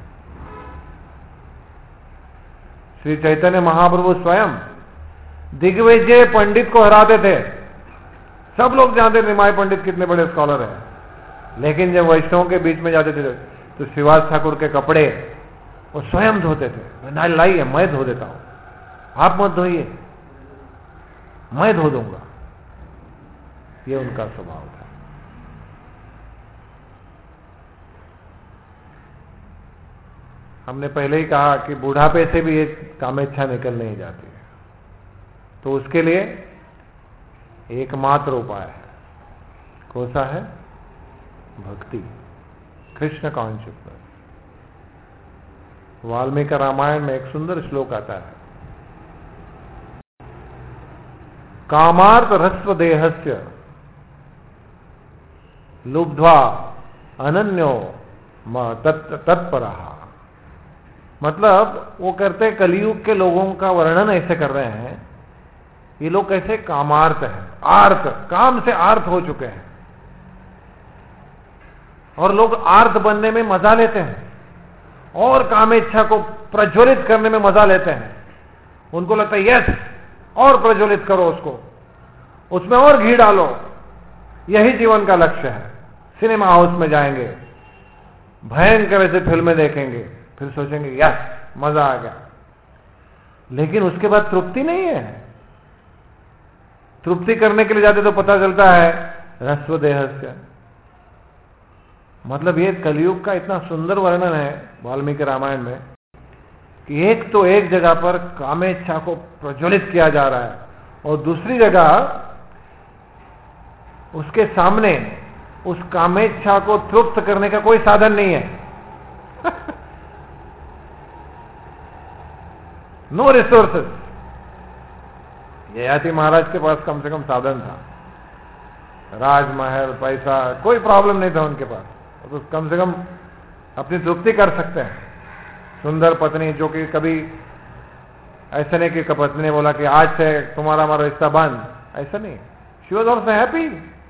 श्री चैतन्य महाप्रभु स्वयं दिग्विजय पंडित को हराते थे। सब लोग जानते थे निमाय पंडित कितने बड़े स्कॉलर हैं, लेकिन जब वैष्णवों के बीच में जाते थे तो श्रीवास ठाकुर के कपड़े वो स्वयं धोते थे। ना लाइए, मैं धो देता हूं, आप मत धोइए, मैं धो दूंगा। ये उनका स्वभाव था। हमने पहले ही कहा कि बुढ़ापे से भी एक कामेच्छा निकल नहीं जाती है, तो उसके लिए एकमात्र उपाय है। कौन सा है? भक्ति, कृष्ण कॉन्शियसनेस। वाल्मीकि रामायण में एक सुंदर श्लोक आता है, कामार्थ रस्व देहस्य लुब्ध्वा अनन्यो तत्परः। मतलब वो करते कलियुग के लोगों का वर्णन ऐसे कर रहे हैं, ये लोग कैसे कामार्थ हैं, आर्थ, काम से आर्थ हो चुके हैं, और लोग आर्थ बनने में मजा लेते हैं और कामेच्छा को प्रज्वलित करने में मजा लेते हैं। उनको लगता है यस, और प्रज्वलित करो उसको, उसमें और घी डालो, यही जीवन का लक्ष्य है। सिनेमा हाउस में जाएंगे, भयंकर ऐसे फिल्में देखेंगे, फिर सोचेंगे यस मजा आ गया, लेकिन उसके बाद तृप्ति नहीं है। तृप्ति करने के लिए जाते तो पता चलता है रस्व देहस्य। मतलब ये कलियुग का इतना सुंदर वर्णन है वाल्मीकि रामायण में कि एक तो एक जगह पर कामेच्छा को प्रज्वलित किया जा रहा है, और दूसरी जगह उसके सामने उस कामेच्छा को तृप्त करने का कोई साधन नहीं है। No resources. ययाति महाराज के पास कम से कम साधन था, राजमहल, पैसा, कोई प्रॉब्लम नहीं था उनके पास, तो कम से कम अपनी तृप्ति कर सकते हैं। सुंदर पत्नी, जो कि कभी ऐसा नहीं कि पत्नी ने बोला कि आज से तुम्हारा हमारा रिश्ता बंद, ऐसा नहीं। She was also happy.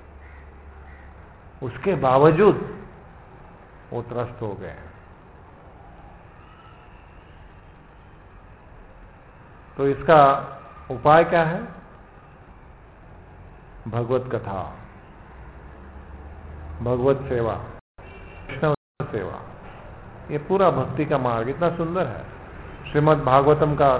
उसके बावजूद वो त्रस्त हो गए। तो इसका उपाय क्या है? भगवत कथा, भगवत सेवा, कृष्ण सेवा। ये पूरा भक्ति का मार्ग इतना सुंदर है। श्रीमद् भागवतम का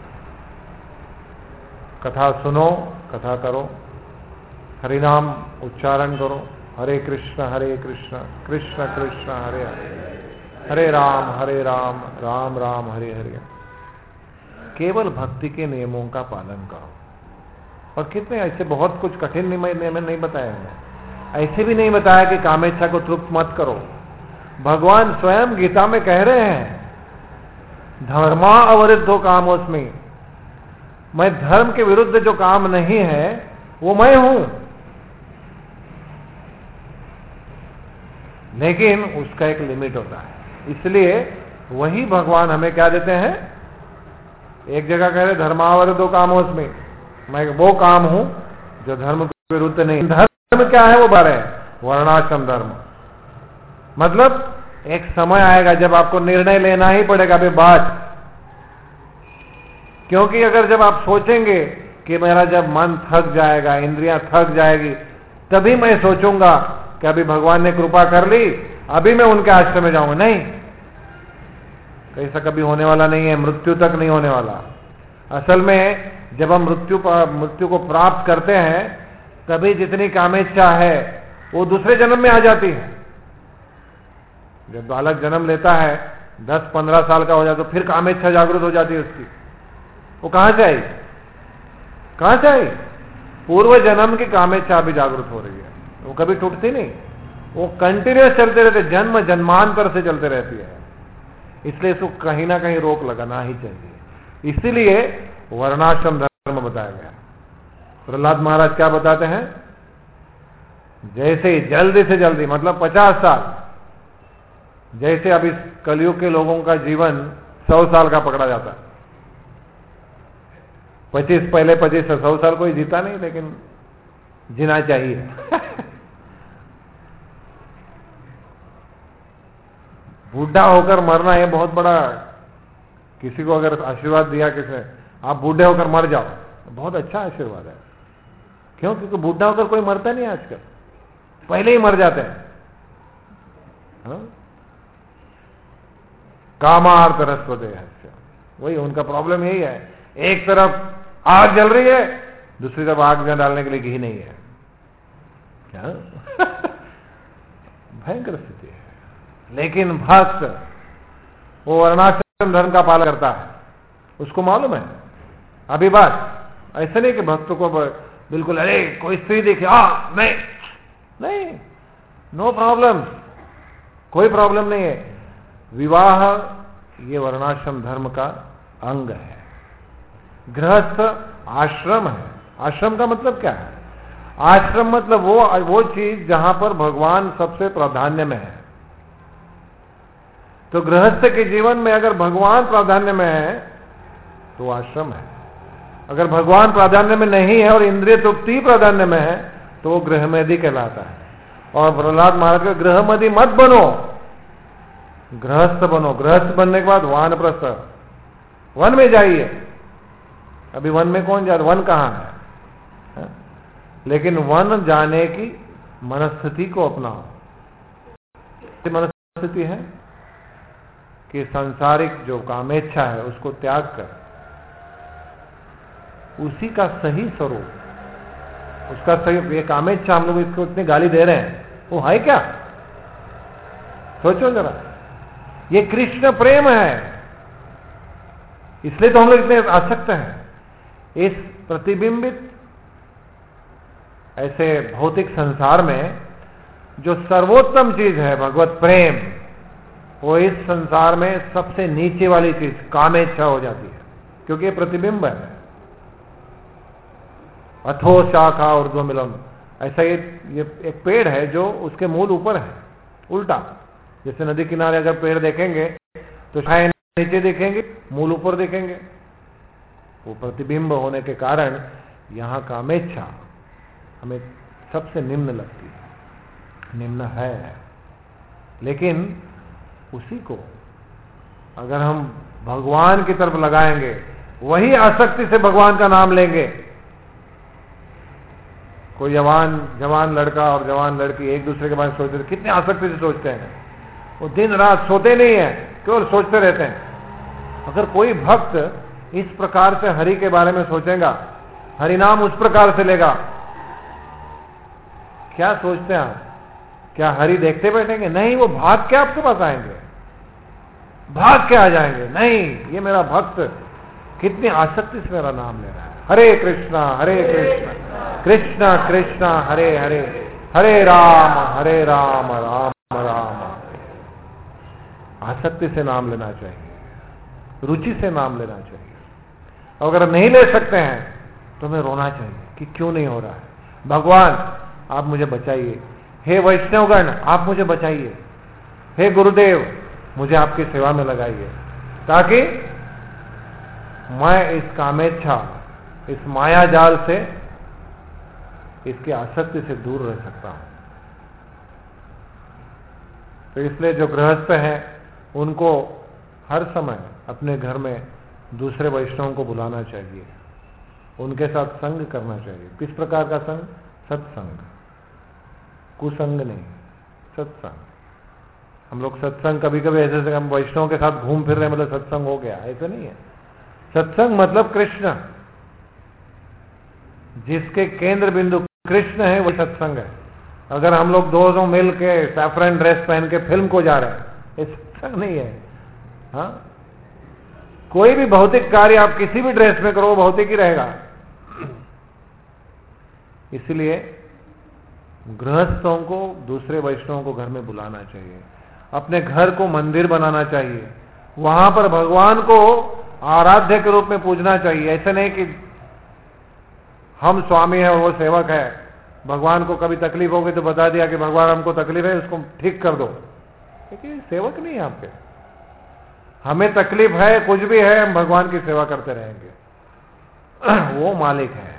कथा सुनो, कथा करो, हरिनाम उच्चारण करो, हरे कृष्ण हरे कृष्ण कृष्ण कृष्ण हरे हरे, हरे राम हरे राम राम राम हरे हरे। केवल भक्ति के नियमों का पालन करो। और कितने ऐसे बहुत कुछ कठिन नियम नहीं बताया है। ऐसे भी नहीं बताया कि कामेच्छा को तृप्त मत करो। भगवान स्वयं गीता में कह रहे हैं, धर्मा अवरुद्धो कामोस्मि, मैं धर्म के विरुद्ध जो काम नहीं है वो मैं हूं, लेकिन उसका एक लिमिट होता है। इसलिए वही भगवान हमें क्या देते हैं? एक जगह कह रहे धर्मावरुद्धो कामोस्मि, मैं वो काम हूं जो धर्म के विरुद्ध नहीं। धर्म क्या है? वो बारह है, वर्णाश्रम धर्म। मतलब एक समय आएगा जब आपको निर्णय लेना ही पड़ेगा अभी बात, क्योंकि अगर जब आप सोचेंगे कि मेरा जब मन थक जाएगा, इंद्रियां थक जाएगी, तभी मैं सोचूंगा कि अभी भगवान ने कृपा कर ली, अभी मैं उनके आश्रम में जाऊंगा। नहीं, ऐसा कभी होने वाला नहीं है, मृत्यु तक नहीं होने वाला। असल में जब हम मृत्यु मृत्यु को प्राप्त करते हैं, तभी जितनी कामेच्छा है वो दूसरे जन्म में आ जाती है। जब बालक जन्म लेता है, दस पंद्रह साल का हो जाता, तो फिर कामेच्छा जागृत हो जाती है उसकी। वो कहां से आई? कहां से आई? पूर्व जन्म की कामेच्छा अभी जागृत हो रही है, वो कभी टूटती नहीं, वो कंटिन्यूस चलते रहते, जन्म जन्मांतर से चलते रहती है। इसलिए इसको कहीं ना कहीं रोक लगाना ही चाहिए। इसीलिए वर्णाश्रम धर्म बताया गया। प्रहलाद महाराज क्या बताते हैं, जैसे ही जल्दी से जल्दी मतलब पचास साल, जैसे अब इस कलयुग के लोगों का जीवन सौ साल का पकड़ा जाता है। पच्चीस पहले पच्चीस से सौ साल कोई जीता नहीं, लेकिन जीना चाहिए। बूढ़ा होकर मरना ये बहुत बड़ा, किसी को अगर आशीर्वाद दिया किसी, आप बूढ़े होकर मर जाओ, बहुत अच्छा आशीर्वाद है। क्यों? क्योंकि बूढ़ा होकर कोई मरता नहीं आजकल, पहले ही मर जाते हैं। हाँ? कामार्थ रस्वदे, वही उनका प्रॉब्लम यही है। एक तरफ आग जल रही है, दूसरी तरफ आग में डालने के लिए घी नहीं है। क्या? भयंकर स्थिति है। लेकिन भक्त वो वर्णाश्रम धर्म का पालन करता है, उसको मालूम है। अभी बात ऐसा नहीं कि भक्त को बिल्कुल अरे कोई स्त्री दिखे, हाँ नहीं नहीं, नो प्रॉब्लम, कोई प्रॉब्लम नहीं है। विवाह ये वर्णाश्रम धर्म का अंग है। गृहस्थ आश्रम है। आश्रम का मतलब क्या है? आश्रम मतलब वो वो चीज जहां पर भगवान सबसे प्राधान्य में है। तो गृहस्थ के जीवन में अगर भगवान प्राधान्य में है तो आश्रम है। अगर भगवान प्राधान्य में नहीं है और इंद्रिय तृप्ति प्राधान्य में है तो वो गृहमेधी कहलाता है। और प्रहलाद महाराज का गृहमधी मत बनो, गृहस्थ बनो। गृहस्थ बनने के बाद वानप्रस्थ, वन में जाइए। अभी वन में कौन जाता? वन कहां है? लेकिन वन जाने की मनस्थिति को अपनाओ। मनस्थिति है कि सांसारिक जो कामेच्छा है उसको त्याग कर उसी का सही स्वरूप, उसका सही, ये कामेच्छा हम लोग इसको इतनी गाली दे रहे हैं, वो है क्या? सोचो जरा, ये कृष्ण प्रेम है, इसलिए तो हम लोग इतने आसक्त हैं। इस प्रतिबिंबित ऐसे भौतिक संसार में जो सर्वोत्तम चीज है भगवत प्रेम, वो इस संसार में सबसे नीचे वाली चीज कामेच्छा हो जाती है, क्योंकि ये प्रतिबिंब है। अथो शाखा ऊर्ध्वमिलम, ऐसा ये ये एक पेड़ है जो उसके मूल ऊपर है, उल्टा। जैसे नदी किनारे अगर पेड़ देखेंगे तो छाए नीचे दिखेंगे, मूल ऊपर दिखेंगे। वो प्रतिबिंब होने के कारण यहां कामेच्छा हमें सबसे निम्न लगती है, निम्न है। लेकिन उसी को अगर हम भगवान की तरफ लगाएंगे, वही आसक्ति से भगवान का नाम लेंगे। कोई जवान जवान लड़का और जवान लड़की एक दूसरे के बारे में सोचते, कितने आसक्ति से सोचते हैं, वो दिन रात सोते नहीं है, केवल सोचते रहते हैं। अगर कोई भक्त इस प्रकार से हरि के बारे में सोचेगा, हरि नाम उस प्रकार से लेगा, क्या सोचते हैं आप? क्या हरि देखते बैठेंगे? नहीं, वो भाग के आपके पास आएंगे, भाग के आ जाएंगे। नहीं, ये मेरा भक्त कितनी आसक्ति से मेरा नाम ले रहा है। हरे कृष्णा हरे कृष्णा कृष्णा कृष्णा हरे हरे, हरे राम हरे राम राम राम। आसक्ति से नाम लेना चाहिए, रुचि से नाम लेना चाहिए। अगर नहीं ले सकते हैं तो हमें रोना चाहिए कि क्यों नहीं हो रहा है। भगवान आप मुझे बचाइए, हे वैष्णवगण आप मुझे बचाइए, हे गुरुदेव मुझे आपकी सेवा में लगाइए, ताकि मैं इस कामेच्छा, इस माया जाल से, इसकी आसक्ति से दूर रह सकता हूं। तो इसलिए जो गृहस्थ हैं उनको हर समय अपने घर में दूसरे वैष्णवों को बुलाना चाहिए, उनके साथ संग करना चाहिए। किस प्रकार का संग? सत्संग, कुसंग नहीं, सत्संग। हम लोग सत्संग कभी कभी ऐसे से हम वैष्णव के साथ घूम फिर रहे मतलब सत्संग हो गया, ऐसा नहीं है। सत्संग मतलब कृष्ण, जिसके केंद्र बिंदु कृष्ण है वही सत्संग है। अगर हम लोग दोनों मिल के सैफरन ड्रेस पहन के फिल्म को जा रहे हैं, ये सत्संग नहीं है। हाँ, कोई भी भौतिक कार्य आप किसी भी ड्रेस में करो भौतिक ही रहेगा। इसलिए गृहस्थों को दूसरे वैष्णवों को घर में बुलाना चाहिए, अपने घर को मंदिर बनाना चाहिए, वहां पर भगवान को आराध्य के रूप में पूजना चाहिए। ऐसे नहीं कि हम स्वामी हैं और वो सेवक है, भगवान को कभी तकलीफ होगी तो बता दिया कि भगवान हमको तकलीफ है, उसको ठीक कर दो। क्योंकि सेवक नहीं है आपके, हमें तकलीफ है, कुछ भी है, हम भगवान की सेवा करते रहेंगे। वो मालिक है।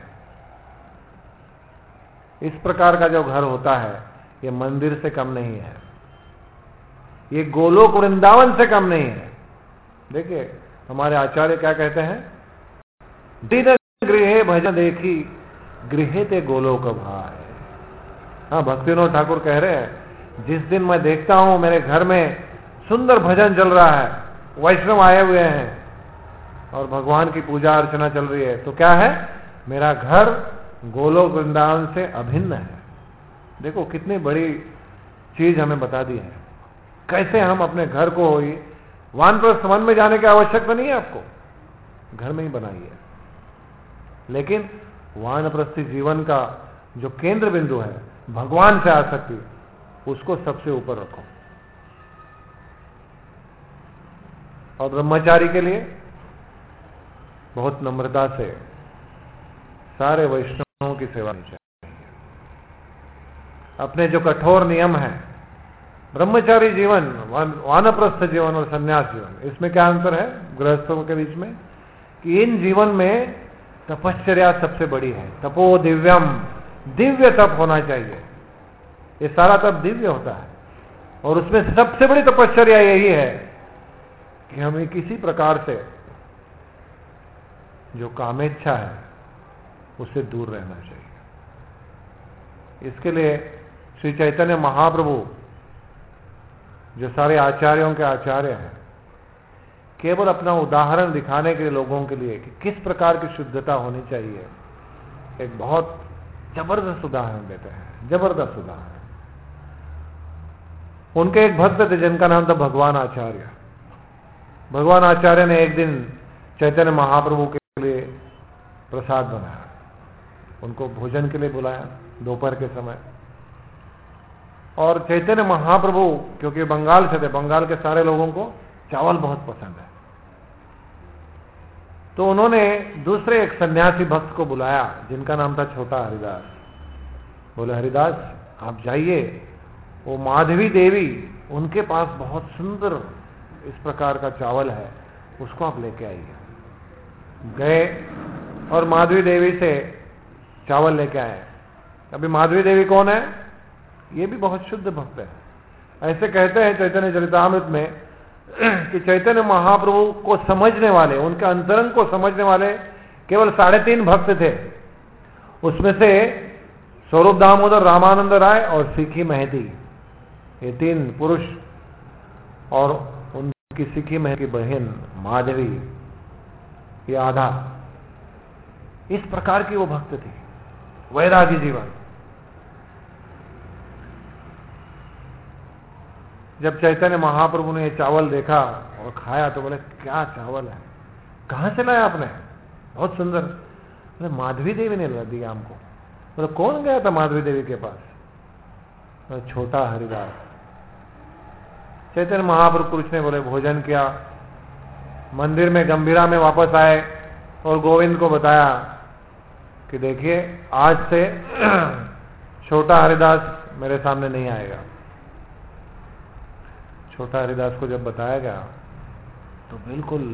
इस प्रकार का जो घर होता है ये मंदिर से कम नहीं है, ये गोलोक वृंदावन से कम नहीं है। देखिए हमारे आचार्य क्या कहते हैं, दिन गृहे भजन देखी गृहे ते गोलोक भाई। हाँ, भक्तिविनोद ठाकुर कह रहे हैं, जिस दिन मैं देखता हूं मेरे घर में सुंदर भजन चल रहा है, वैष्णव आए हुए हैं और भगवान की पूजा अर्चना चल रही है, तो क्या है, मेरा घर गोलोक वृंदावन से अभिन्न है। देखो कितनी बड़ी चीज हमें बता दी है, कैसे हम अपने घर को ही वानप्रस्थ वन में जाने की आवश्यकता नहीं है, आपको घर में ही बनाइए। लेकिन वानप्रस्थी जीवन का जो केंद्र बिंदु है भगवान से आसक्ति, उसको सबसे ऊपर रखो। और ब्रह्मचारी के लिए बहुत नम्रता से सारे वैष्णवों की सेवा करनी चाहिए। अपने जो कठोर नियम है, ब्रह्मचारी जीवन, वानप्रस्थ जीवन और संन्यास जीवन, इसमें क्या अंतर है गृहस्थों के बीच में, कि इन जीवन में तपश्चर्या सबसे बड़ी है। तपो दिव्यम, दिव्य तप होना चाहिए। ये सारा तप दिव्य होता है और उसमें सबसे बड़ी तपश्चर्या यही है कि हमें किसी प्रकार से जो कामेच्छा है उससे दूर रहना चाहिए। इसके लिए श्री चैतन्य महाप्रभु जो सारे आचार्यों के आचार्य हैं, केवल अपना उदाहरण दिखाने के लिए लोगों के लिए कि किस प्रकार की शुद्धता होनी चाहिए, एक बहुत जबरदस्त उदाहरण देते हैं, जबरदस्त उदाहरण। उनके एक भक्त थे जिनका नाम था भगवान आचार्य। भगवान आचार्य ने एक दिन चैतन्य महाप्रभु के लिए प्रसाद बनाया, उनको भोजन के लिए बुलाया दोपहर के समय। और चैतन्य महाप्रभु क्योंकि बंगाल से थे, बंगाल के सारे लोगों को चावल बहुत पसंद है, तो उन्होंने दूसरे एक सन्यासी भक्त को बुलाया जिनका नाम था छोटा हरिदास। बोले, हरिदास आप जाइए, वो माधवी देवी, उनके पास बहुत सुंदर इस प्रकार का चावल है, उसको आप लेके आइए। गए और माधवी देवी से चावल लेके आए। अभी माधवी देवी कौन है, ये भी बहुत शुद्ध भक्त है। ऐसे कहते हैं चैतन्य चरितामृत में कि चैतन्य महाप्रभु को समझने वाले, उनके अंतरंग को समझने वाले केवल साढ़े तीन भक्त थे। उसमें से स्वरूप दामोदर, रामानंद राय और सीखी महती, ये तीन पुरुष, और उनकी सीखी महती की बहन माधवी, ये आधा। इस प्रकार की वो भक्त थी, वैरागी जीवन। जब चैतन्य महाप्रभु ने ये चावल देखा और खाया तो बोले, क्या चावल है, कहां से लाया आपने, बहुत सुंदर। बोले, माधवी देवी ने ला दिया हमको। बोले, कौन गया था माधवी देवी के पास? बोले, छोटा हरिदास। चैतन्य महाप्रभु पुरुष ने बोले, भोजन किया, मंदिर में गंभीरा में वापस आए और गोविंद को बताया कि देखिए आज से छोटा हरिदास मेरे सामने नहीं आएगा। छोटा हरिदास को जब बताया गया तो बिल्कुल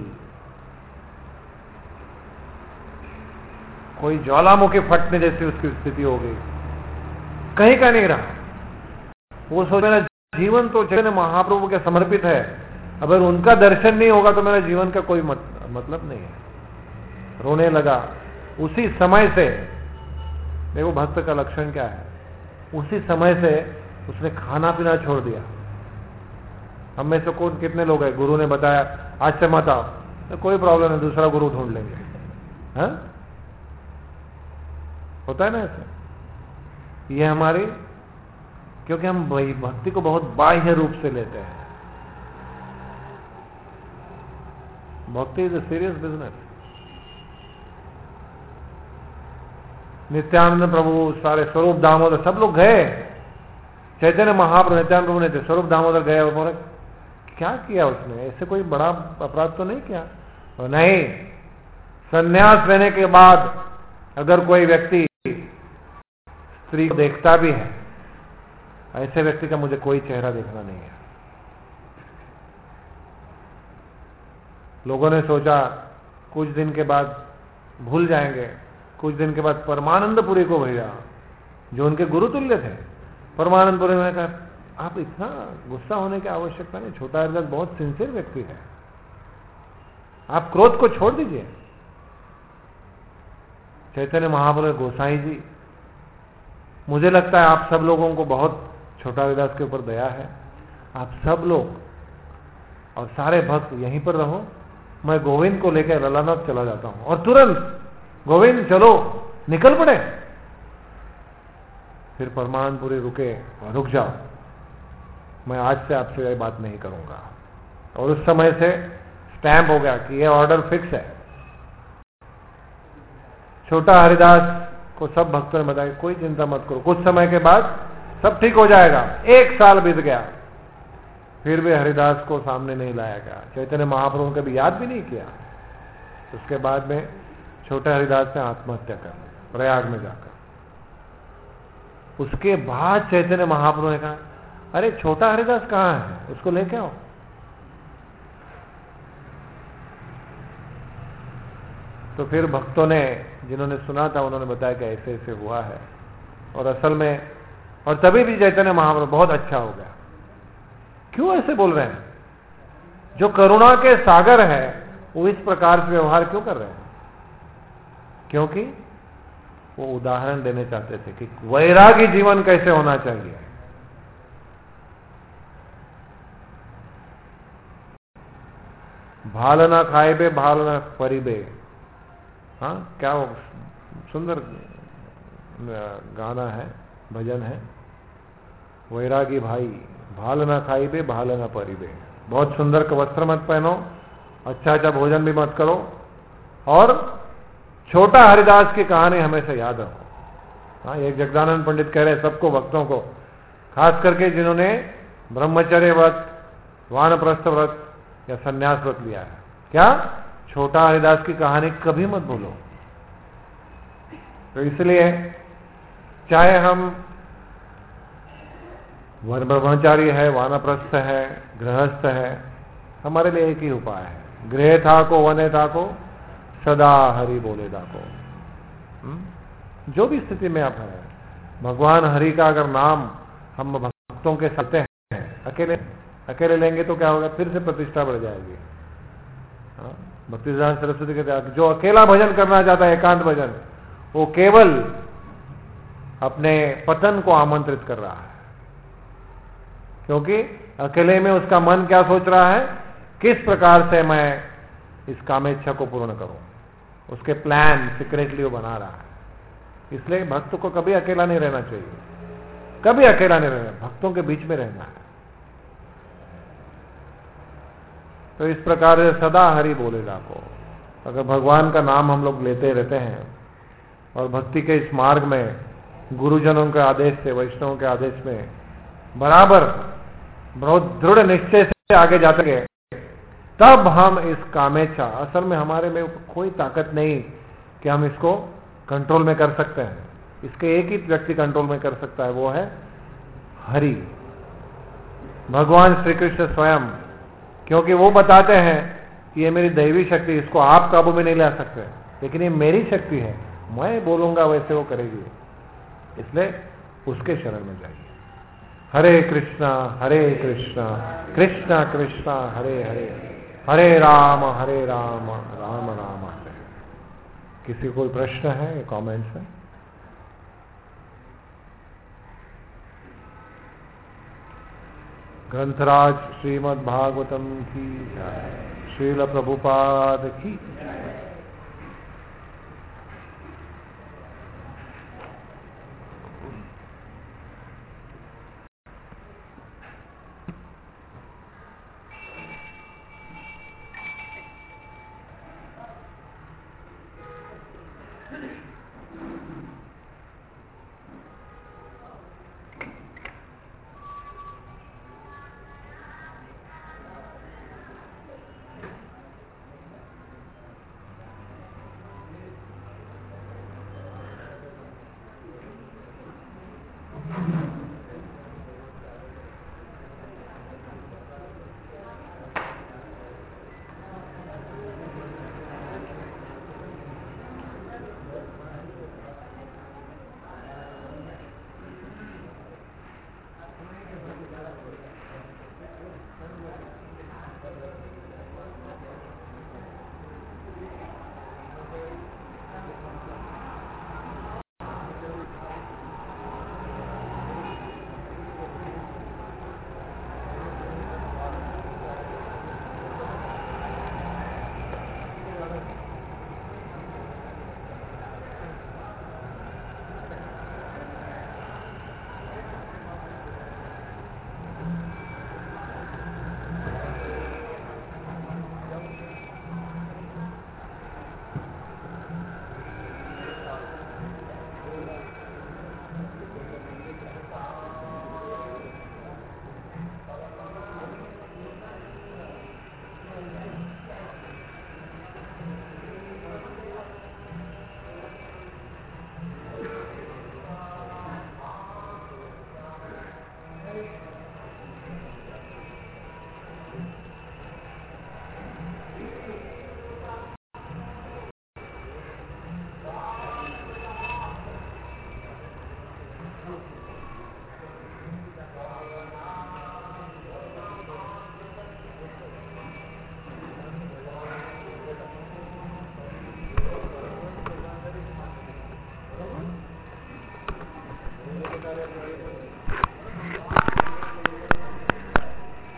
कोई ज्वालामुखी फटने जैसी उसकी स्थिति हो गई, कहीं का नहीं रहा। वो सोच मेरा जीवन तो चैतन्य महाप्रभु के समर्पित है, अगर उनका दर्शन नहीं होगा तो मेरा जीवन का कोई मत, मतलब नहीं है। रोने लगा। उसी समय से, देखो भक्त का लक्षण क्या है, उसी समय से उसने खाना पीना छोड़ दिया। हम में से कौन कितने लोग हैं, गुरु ने बताया आज से मत आओ, तो कोई प्रॉब्लम है, दूसरा गुरु ढूंढ लेंगे। हाँ, होता है ना ऐसे। ये हमारी, क्योंकि हम भक्ति को बहुत बाह्य रूप से लेते हैं। Bhakti is a serious business. Nityananda Prabhu, सारे स्वरूप दामोदर, सब लोग गए। चैतन्य महाप्रभु, नित्यानंद प्रभु ने थे, स्वरूप दामोदर गए और बोले, क्या किया उसने, ऐसे कोई बड़ा अपराध तो नहीं किया। और नहीं, संन्यास लेने के बाद अगर कोई व्यक्ति स्त्री को देखता भी है, ऐसे व्यक्ति का मुझे कोई चेहरा देखना नहीं है। लोगों ने सोचा कुछ दिन के बाद भूल जाएंगे, कुछ दिन के बाद परमानंदपुरी को भेजा, जो उनके गुरु तुल्य थे। परमानंदपुरी ने कहा आप इतना गुस्सा होने की आवश्यकता नहीं, छोटा हरिदास बहुत सिंसियर व्यक्ति है, आप क्रोध को छोड़ दीजिए। चैतन्य महाप्रभु गोसाई जी, मुझे लगता है आप सब लोगों को बहुत छोटा हरिदास के ऊपर दया है, आप सब लोग और सारे भक्त यहीं पर रहो, मैं गोविंद को लेकर ललानाथ चला जाता हूं। और तुरंत गोविंद चलो, निकल पड़े। फिर परमानंदपुरी रुके, रुक जाओ, मैं आज से आपसे यह बात नहीं करूंगा। और उस समय से स्टैंप हो गया कि यह ऑर्डर फिक्स है। छोटा हरिदास को सब भक्तों ने बताया कोई चिंता मत करो, कुछ समय के बाद सब ठीक हो जाएगा। एक साल बीत गया, फिर भी हरिदास को सामने नहीं लाया गया। चैतन्य महाप्रभु ने कभी याद भी नहीं किया। उसके बाद में छोटे हरिदास ने आत्महत्या कर ली प्रयाग में जाकर। उसके बाद चैतन्य महाप्रभु ने कहा अरे छोटा हरिदास कहां है, उसको लेके आओ। तो फिर भक्तों ने, जिन्होंने सुना था, उन्होंने बताया कि ऐसे ऐसे हुआ है। और असल में, और तभी भी चैतन्य महाप्रभु बहुत अच्छा हो गया। क्यों ऐसे बोल रहे हैं? जो करुणा के सागर है वो इस प्रकार से व्यवहार क्यों कर रहे हैं? क्योंकि वो उदाहरण देने चाहते थे कि वैरागी जीवन कैसे होना चाहिए। भालना खाइबे भालना परिबे। हाँ, क्या वो सुंदर गाना है, भजन है। वैरागी भाई भालना खाइबे भालना परिबे। बहुत सुंदर का वस्त्र मत पहनो, अच्छा अच्छा भोजन भी मत करो, और छोटा हरिदास की कहानी हमेशा याद रखो। हाँ, एक जगदानंद पंडित कह रहे सबको, भक्तों को, खास करके जिन्होंने ब्रह्मचर्य व्रत, वानप्रस्थ व्रत या संन्यास व्रत लिया है, क्या छोटा हरिदास की कहानी कभी मत भूलो। तो इसलिए चाहे हम ब्रह्मचारी है, वानप्रस्थ है, गृहस्थ है, हमारे लिए एक ही उपाय है, गृह था को वने था को सदा हरि बोले था को। जो भी स्थिति में आप हैं, भगवान हरि का अगर नाम हम भक्तों के साथ हैं, अकेले अकेले लेंगे तो क्या होगा, फिर से प्रतिष्ठा बढ़ जाएगी। भक्तिसिद्धांत सरस्वती कहते हैं जो अकेला भजन करना चाहता है, एकांत भजन, वो केवल अपने पतन को आमंत्रित कर रहा है। क्योंकि अकेले में उसका मन क्या सोच रहा है, किस प्रकार से मैं इस कामेच्छा को पूर्ण करूं, उसके प्लान सीक्रेटली वो बना रहा है। इसलिए भक्त को कभी अकेला नहीं रहना चाहिए, कभी अकेला नहीं रहना, भक्तों के बीच में रहना है। तो इस प्रकार से सदा हरि बोलेगा को, अगर भगवान का नाम हम लोग लेते रहते हैं और भक्ति के इस मार्ग में गुरुजनों के आदेश से, वैष्णवों के आदेश में बराबर बहुत दृढ़ निश्चय से आगे जाते गए, तब हम इस कामेच्छा, असल में हमारे में कोई ताकत नहीं कि हम इसको कंट्रोल में कर सकते हैं। इसके एक ही व्यक्ति कंट्रोल में कर सकता है, वो है हरि, भगवान श्री कृष्ण स्वयं। क्योंकि वो बताते हैं कि ये मेरी दैवी शक्ति, इसको आप काबू में नहीं ला सकते, लेकिन ये मेरी शक्ति है, मैं बोलूंगा वैसे वो करेगी। इसलिए उसके शरण में जाइए। हरे कृष्णा हरे कृष्णा कृष्णा कृष्णा हरे हरे, हरे राम हरे राम राम राम हरे। किसी कोई प्रश्न है, कमेंट्स है? ग्रंथराज श्रीमद् भागवतम की जय, श्रील प्रभुपाद की जय।